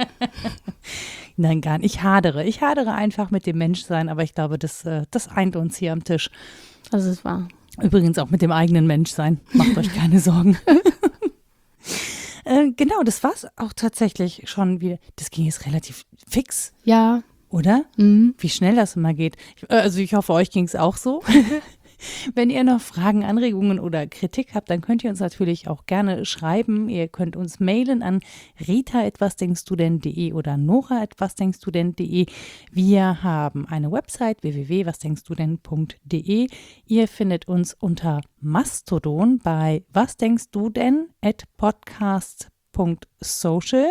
Nein, gar nicht. Ich hadere. Ich hadere einfach mit dem Menschsein, aber ich glaube, das, äh, das eint uns hier am Tisch. Das ist wahr. Übrigens auch mit dem eigenen Menschsein. Macht euch keine Sorgen. äh, genau, das war es auch tatsächlich schon wieder. Das ging jetzt relativ fix, Ja. oder? Mhm. Wie schnell das immer geht. Ich, äh, also ich hoffe, euch ging es auch so. Wenn ihr noch Fragen, Anregungen oder Kritik habt, dann könnt ihr uns natürlich auch gerne schreiben. Ihr könnt uns mailen an rita at was denkst du denn punkt de oder nora at was denkst du denn punkt de. Wir haben eine Website w w w punkt was denkst du denn punkt de. Ihr findet uns unter Mastodon bei was denkst du denn at podcast punkt social.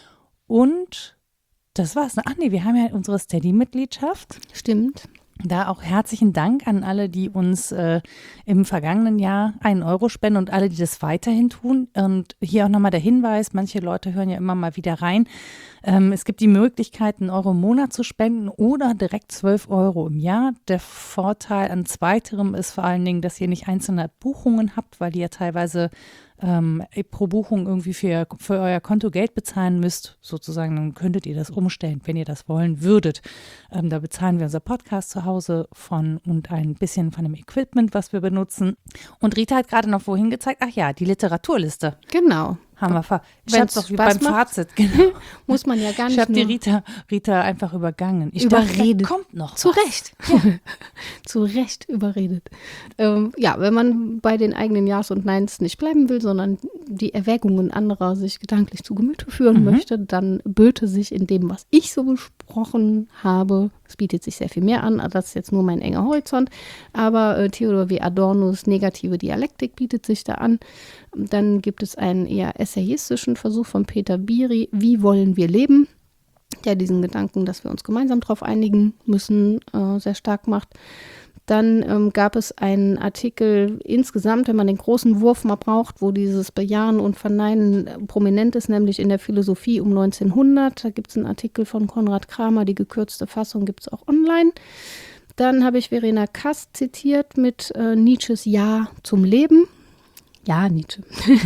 Und das war's. Ach nee, wir haben ja unsere Steady-Mitgliedschaft. Stimmt. Da auch herzlichen Dank an alle, die uns äh, im vergangenen Jahr einen Euro spenden und alle, die das weiterhin tun. Und hier auch nochmal der Hinweis, manche Leute hören ja immer mal wieder rein. Ähm, es gibt die Möglichkeit, einen Euro im Monat zu spenden oder direkt zwölf Euro im Jahr. Der Vorteil an zweiterem ist vor allen Dingen, dass ihr nicht einzelne Buchungen habt, weil ihr ja teilweise ähm, pro Buchung irgendwie für, für euer Konto Geld bezahlen müsst, sozusagen, dann könntet ihr das umstellen, wenn ihr das wollen würdet. Ähm, da bezahlen wir unser Podcast zu Hause von und ein bisschen von dem Equipment, was wir benutzen. Und Rita hat gerade noch wohin gezeigt, ach ja, die Literaturliste. Genau. Haben wir ver- ich Wenn's hab's doch wie Spaß beim macht, Fazit, genau. Muss man ja gar nicht Ich habe die nur Rita, Rita einfach übergangen. Ich überredet. dachte, da kommt noch Zu was. Recht. Zu Recht überredet. Ähm, ja, wenn man bei den eigenen Ja's und Neins nicht bleiben will, sondern die Erwägungen anderer sich gedanklich zu Gemüte führen Mhm. möchte, dann böte sich in dem, was ich so besprochen habe. Es bietet sich sehr viel mehr an, das ist jetzt nur mein enger Horizont. Aber äh, Theodor W. Adornos negative Dialektik bietet sich da an. Dann gibt es einen eher essayistischen Versuch von Peter Biri, Wie wollen wir leben? Der diesen Gedanken, dass wir uns gemeinsam darauf einigen müssen, äh, sehr stark macht. Dann ähm, gab es einen Artikel insgesamt, wenn man den großen Wurf mal braucht, wo dieses Bejahen und Verneinen äh, prominent ist, nämlich in der Philosophie um neunzehnhundert. Da gibt es einen Artikel von Konrad Kramer, die gekürzte Fassung gibt es auch online. Dann habe ich Verena Kast zitiert mit äh, Nietzsches Ja zum Leben. Ja, Nietzsche.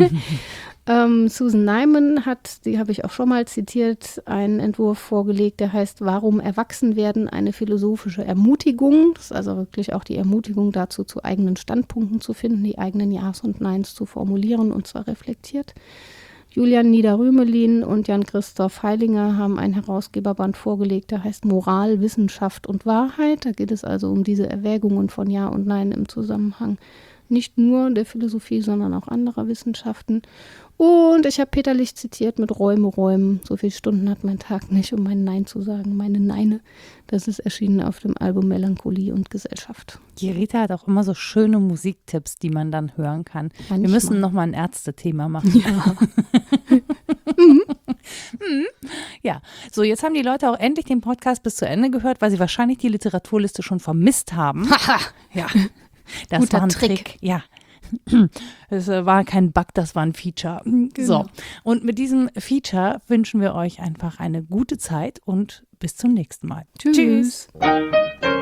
ähm, Susan Neiman hat, die habe ich auch schon mal zitiert, einen Entwurf vorgelegt, der heißt Warum Erwachsenwerden? Eine philosophische Ermutigung. Das ist also wirklich auch die Ermutigung dazu, zu eigenen Standpunkten zu finden, die eigenen Ja's und Neins zu formulieren und zwar reflektiert. Julian Nieder-Rümelin und Jan-Christoph Heilinger haben einen Herausgeberband vorgelegt, der heißt Moral, Wissenschaft und Wahrheit. Da geht es also um diese Erwägungen von Ja und Nein im Zusammenhang nicht nur der Philosophie, sondern auch anderer Wissenschaften. Und ich habe Peter Licht zitiert mit Räume, Räumen. So viele Stunden hat mein Tag nicht, um mein Nein zu sagen, meine Neine. Das ist erschienen auf dem Album Melancholie und Gesellschaft. Die Rita hat auch immer so schöne Musiktipps, die man dann hören kann. Manchmal. Wir müssen nochmal ein Ärzte-Thema machen. Ja. mhm. Ja, so jetzt haben die Leute auch endlich den Podcast bis zu Ende gehört, weil sie wahrscheinlich die Literaturliste schon vermisst haben. Ja. Das Guter war ein Trick. Trick, ja. Es war kein Bug, das war ein Feature. Genau. So, und mit diesem Feature wünschen wir euch einfach eine gute Zeit und bis zum nächsten Mal. Tschüss. Tschüss.